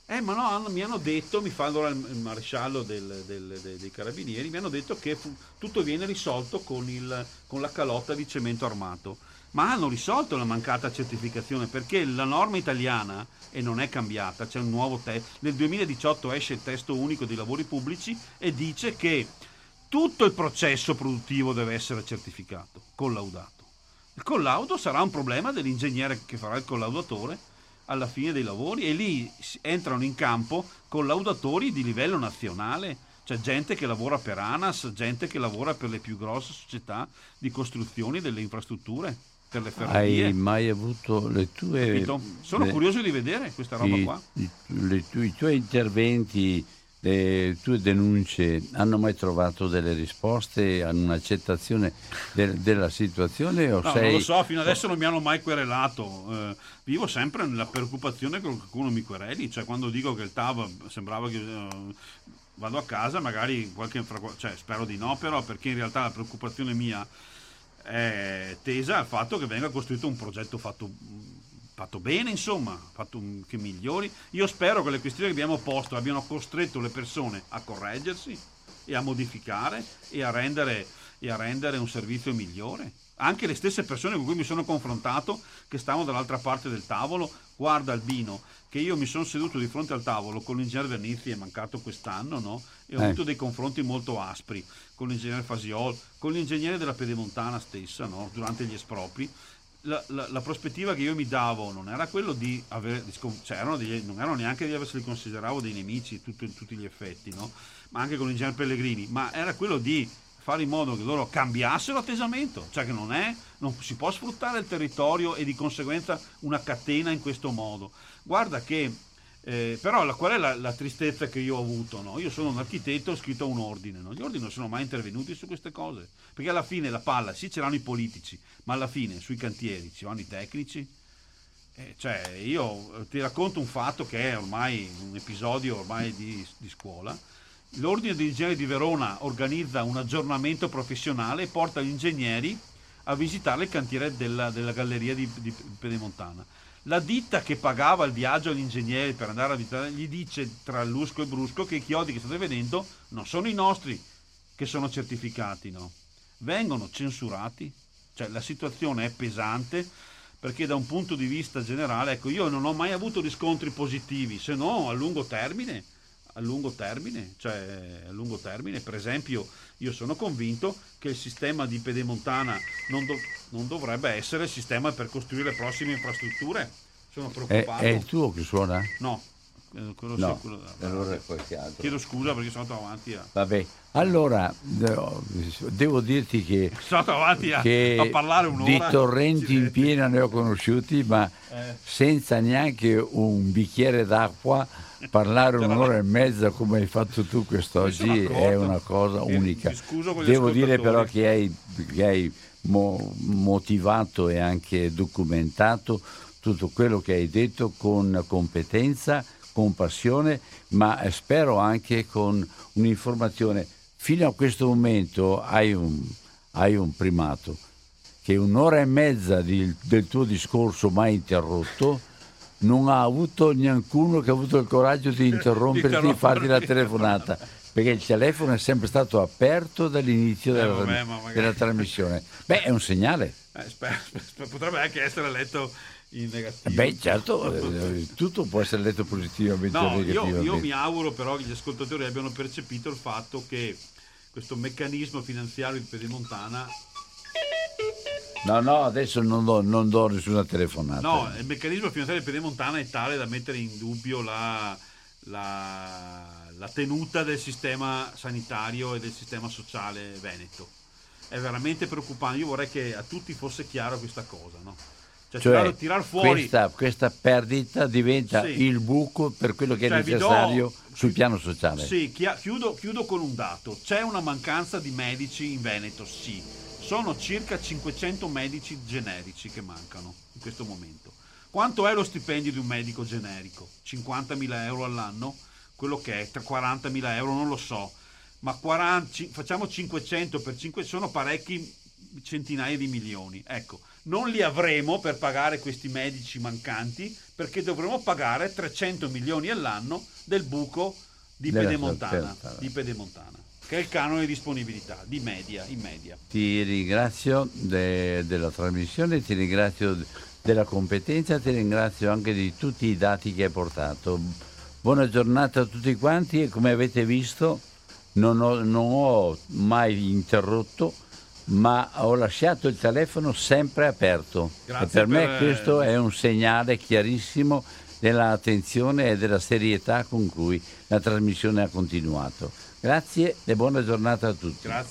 Eh, ma no, hanno- mi hanno detto, mi fa allora il, il maresciallo del- del- dei, dei carabinieri, mi hanno detto che fu- tutto viene risolto con, il, con la calotta di cemento armato. Ma hanno risolto la mancata certificazione perché la norma italiana, e non è cambiata, c'è un nuovo testo, nel duemiladiciotto esce il testo unico dei lavori pubblici e dice che tutto il processo produttivo deve essere certificato, collaudato. Il collaudo sarà un problema dell'ingegnere che farà il collaudatore alla fine dei lavori e lì si- entrano in campo collaudatori di livello nazionale, cioè gente che lavora per ANAS, gente che lavora per le più grosse società di costruzioni delle infrastrutture, per le ferrovie. Hai mai avuto le tue... Capito? Sono le- curioso di vedere questa roba i, qua. i- le tue- i tuoi interventi, le tue denunce hanno mai trovato delle risposte, hanno un'accettazione del- della situazione o No, sei... non lo so, fino adesso non mi hanno mai querelato. Eh, vivo sempre nella preoccupazione che qualcuno mi quereli. Cioè, quando dico che il T A V sembrava che eh, vado a casa, magari qualche fra- cioè, spero di no, però perché in realtà la preoccupazione mia è tesa al fatto che venga costruito un progetto fatto, fatto bene, insomma, fatto un- che migliori. Io spero che le questioni che abbiamo posto abbiano costretto le persone a correggersi e a modificare e a rendere, e a rendere un servizio migliore. Anche le stesse persone con cui mi sono confrontato, che stavano dall'altra parte del tavolo, guarda Albino, che io mi sono seduto di fronte al tavolo con l'ingegnere Vernizzi, è mancato quest'anno, no? E ho Eh. avuto dei confronti molto aspri con l'ingegnere Fasiol, con l'ingegnere della Pedemontana stessa, no? Durante gli espropri. La, la- la prospettiva che io mi davo non era quello di avere, di scon- cioè erano degli- non erano neanche di aversi consideravo dei nemici tutto- in tutti gli effetti, no? Ma anche con l'ingegnere Pellegrini, ma era quello di fare in modo che loro cambiassero atteggiamento, cioè che non è, non si può sfruttare il territorio e di conseguenza una catena in questo modo. Guarda che, eh, però la, qual è la, la tristezza che io ho avuto? No? Io sono un architetto, ho scritto a un ordine, no? Gli ordini non sono mai intervenuti su queste cose, perché alla fine la palla, sì c'erano i politici, ma alla fine sui cantieri ci vanno i tecnici. Eh, cioè io ti racconto un fatto che è ormai un episodio ormai di, di scuola. L'Ordine degli Ingegneri di Verona organizza un aggiornamento professionale e porta gli ingegneri a visitare il cantiere della, della galleria di, di Pedemontana. La ditta che pagava il viaggio agli ingegneri per andare a visitare gli dice tra lusco e brusco che i chiodi che state vedendo non sono i nostri che sono certificati, no? Vengono censurati. Cioè la situazione è pesante perché da un punto di vista generale, ecco, io non ho mai avuto riscontri positivi, se no a lungo termine. A lungo termine, cioè a lungo termine, per esempio, io sono convinto che il sistema di Pedemontana non, dov- non dovrebbe essere il sistema per costruire le prossime infrastrutture. Sono È, preoccupato. è il tuo che suona? No, eh, quello sì, No, quello- allora è qualche altro. chiedo scusa perché sono andato avanti a, Vabbè, allora no, devo dirti che, sono andato avanti a, che a parlare un'ora. di torrenti in Accidenti. piena ne ho conosciuti, ma Eh. senza neanche un bicchiere d'acqua parlare un'ora e mezza come hai fatto tu Mi quest'oggi sono accorto. è una cosa E unica. mi scuso con gli Devo dire però ascoltatori. che hai, che hai mo- motivato e anche documentato tutto quello che hai detto con competenza, con passione, ma spero anche con un'informazione. Fino a questo momento hai un, hai un primato, che un'ora e mezza di- del tuo discorso mai interrotto non ha avuto neancuno che ha avuto il coraggio di interromperti e farti la telefonata, perché il telefono è sempre stato aperto dall'inizio Eh, della, vabbè, ma magari- della trasmissione. Beh, è un segnale. Eh, sper- sper- potrebbe anche essere letto in negativo. Beh, certo, eh, tutto può essere letto positivamente o No, io, negativamente. io mi auguro però che gli ascoltatori abbiano percepito il fatto che questo meccanismo finanziario di Pedemontana, No, no, adesso non do, non do nessuna telefonata. no, il meccanismo finanziario di Pedemontana è tale da mettere in dubbio la, la, la tenuta del sistema sanitario e del sistema sociale veneto. È veramente preoccupante. Io vorrei che a tutti fosse chiaro questa cosa, no? Cioè, Cioè, tirar, tirar fuori. questa, questa perdita diventa Sì. il buco per quello che Cioè, è vi do- necessario sul piano sociale. Sì, chia- chiudo, chiudo con un dato. C'è una mancanza di medici in Veneto, sì. Sono circa cinquecento medici generici che mancano in questo momento. Quanto è lo stipendio di un medico generico? cinquantamila euro all'anno? Quello che è, tra quarantamila euro, non lo so. Ma quaranta, ci- facciamo cinquecento per cinque, sono parecchi centinaia di milioni. Ecco, non li avremo per pagare questi medici mancanti, perché dovremo pagare trecento milioni all'anno del buco di Della Pedemontana, certa. di Pedemontana, che è il canone di disponibilità, di media, in media. Ti ringrazio de- della trasmissione, ti ringrazio della competenza, ti ringrazio anche di tutti i dati che hai portato. Buona giornata a tutti quanti e come avete visto non ho, non ho mai interrotto, ma ho lasciato il telefono sempre aperto. Grazie e per, per- me questo è un segnale chiarissimo dell'attenzione e della serietà con cui la trasmissione ha continuato. Grazie e buona giornata a tutti. Grazie.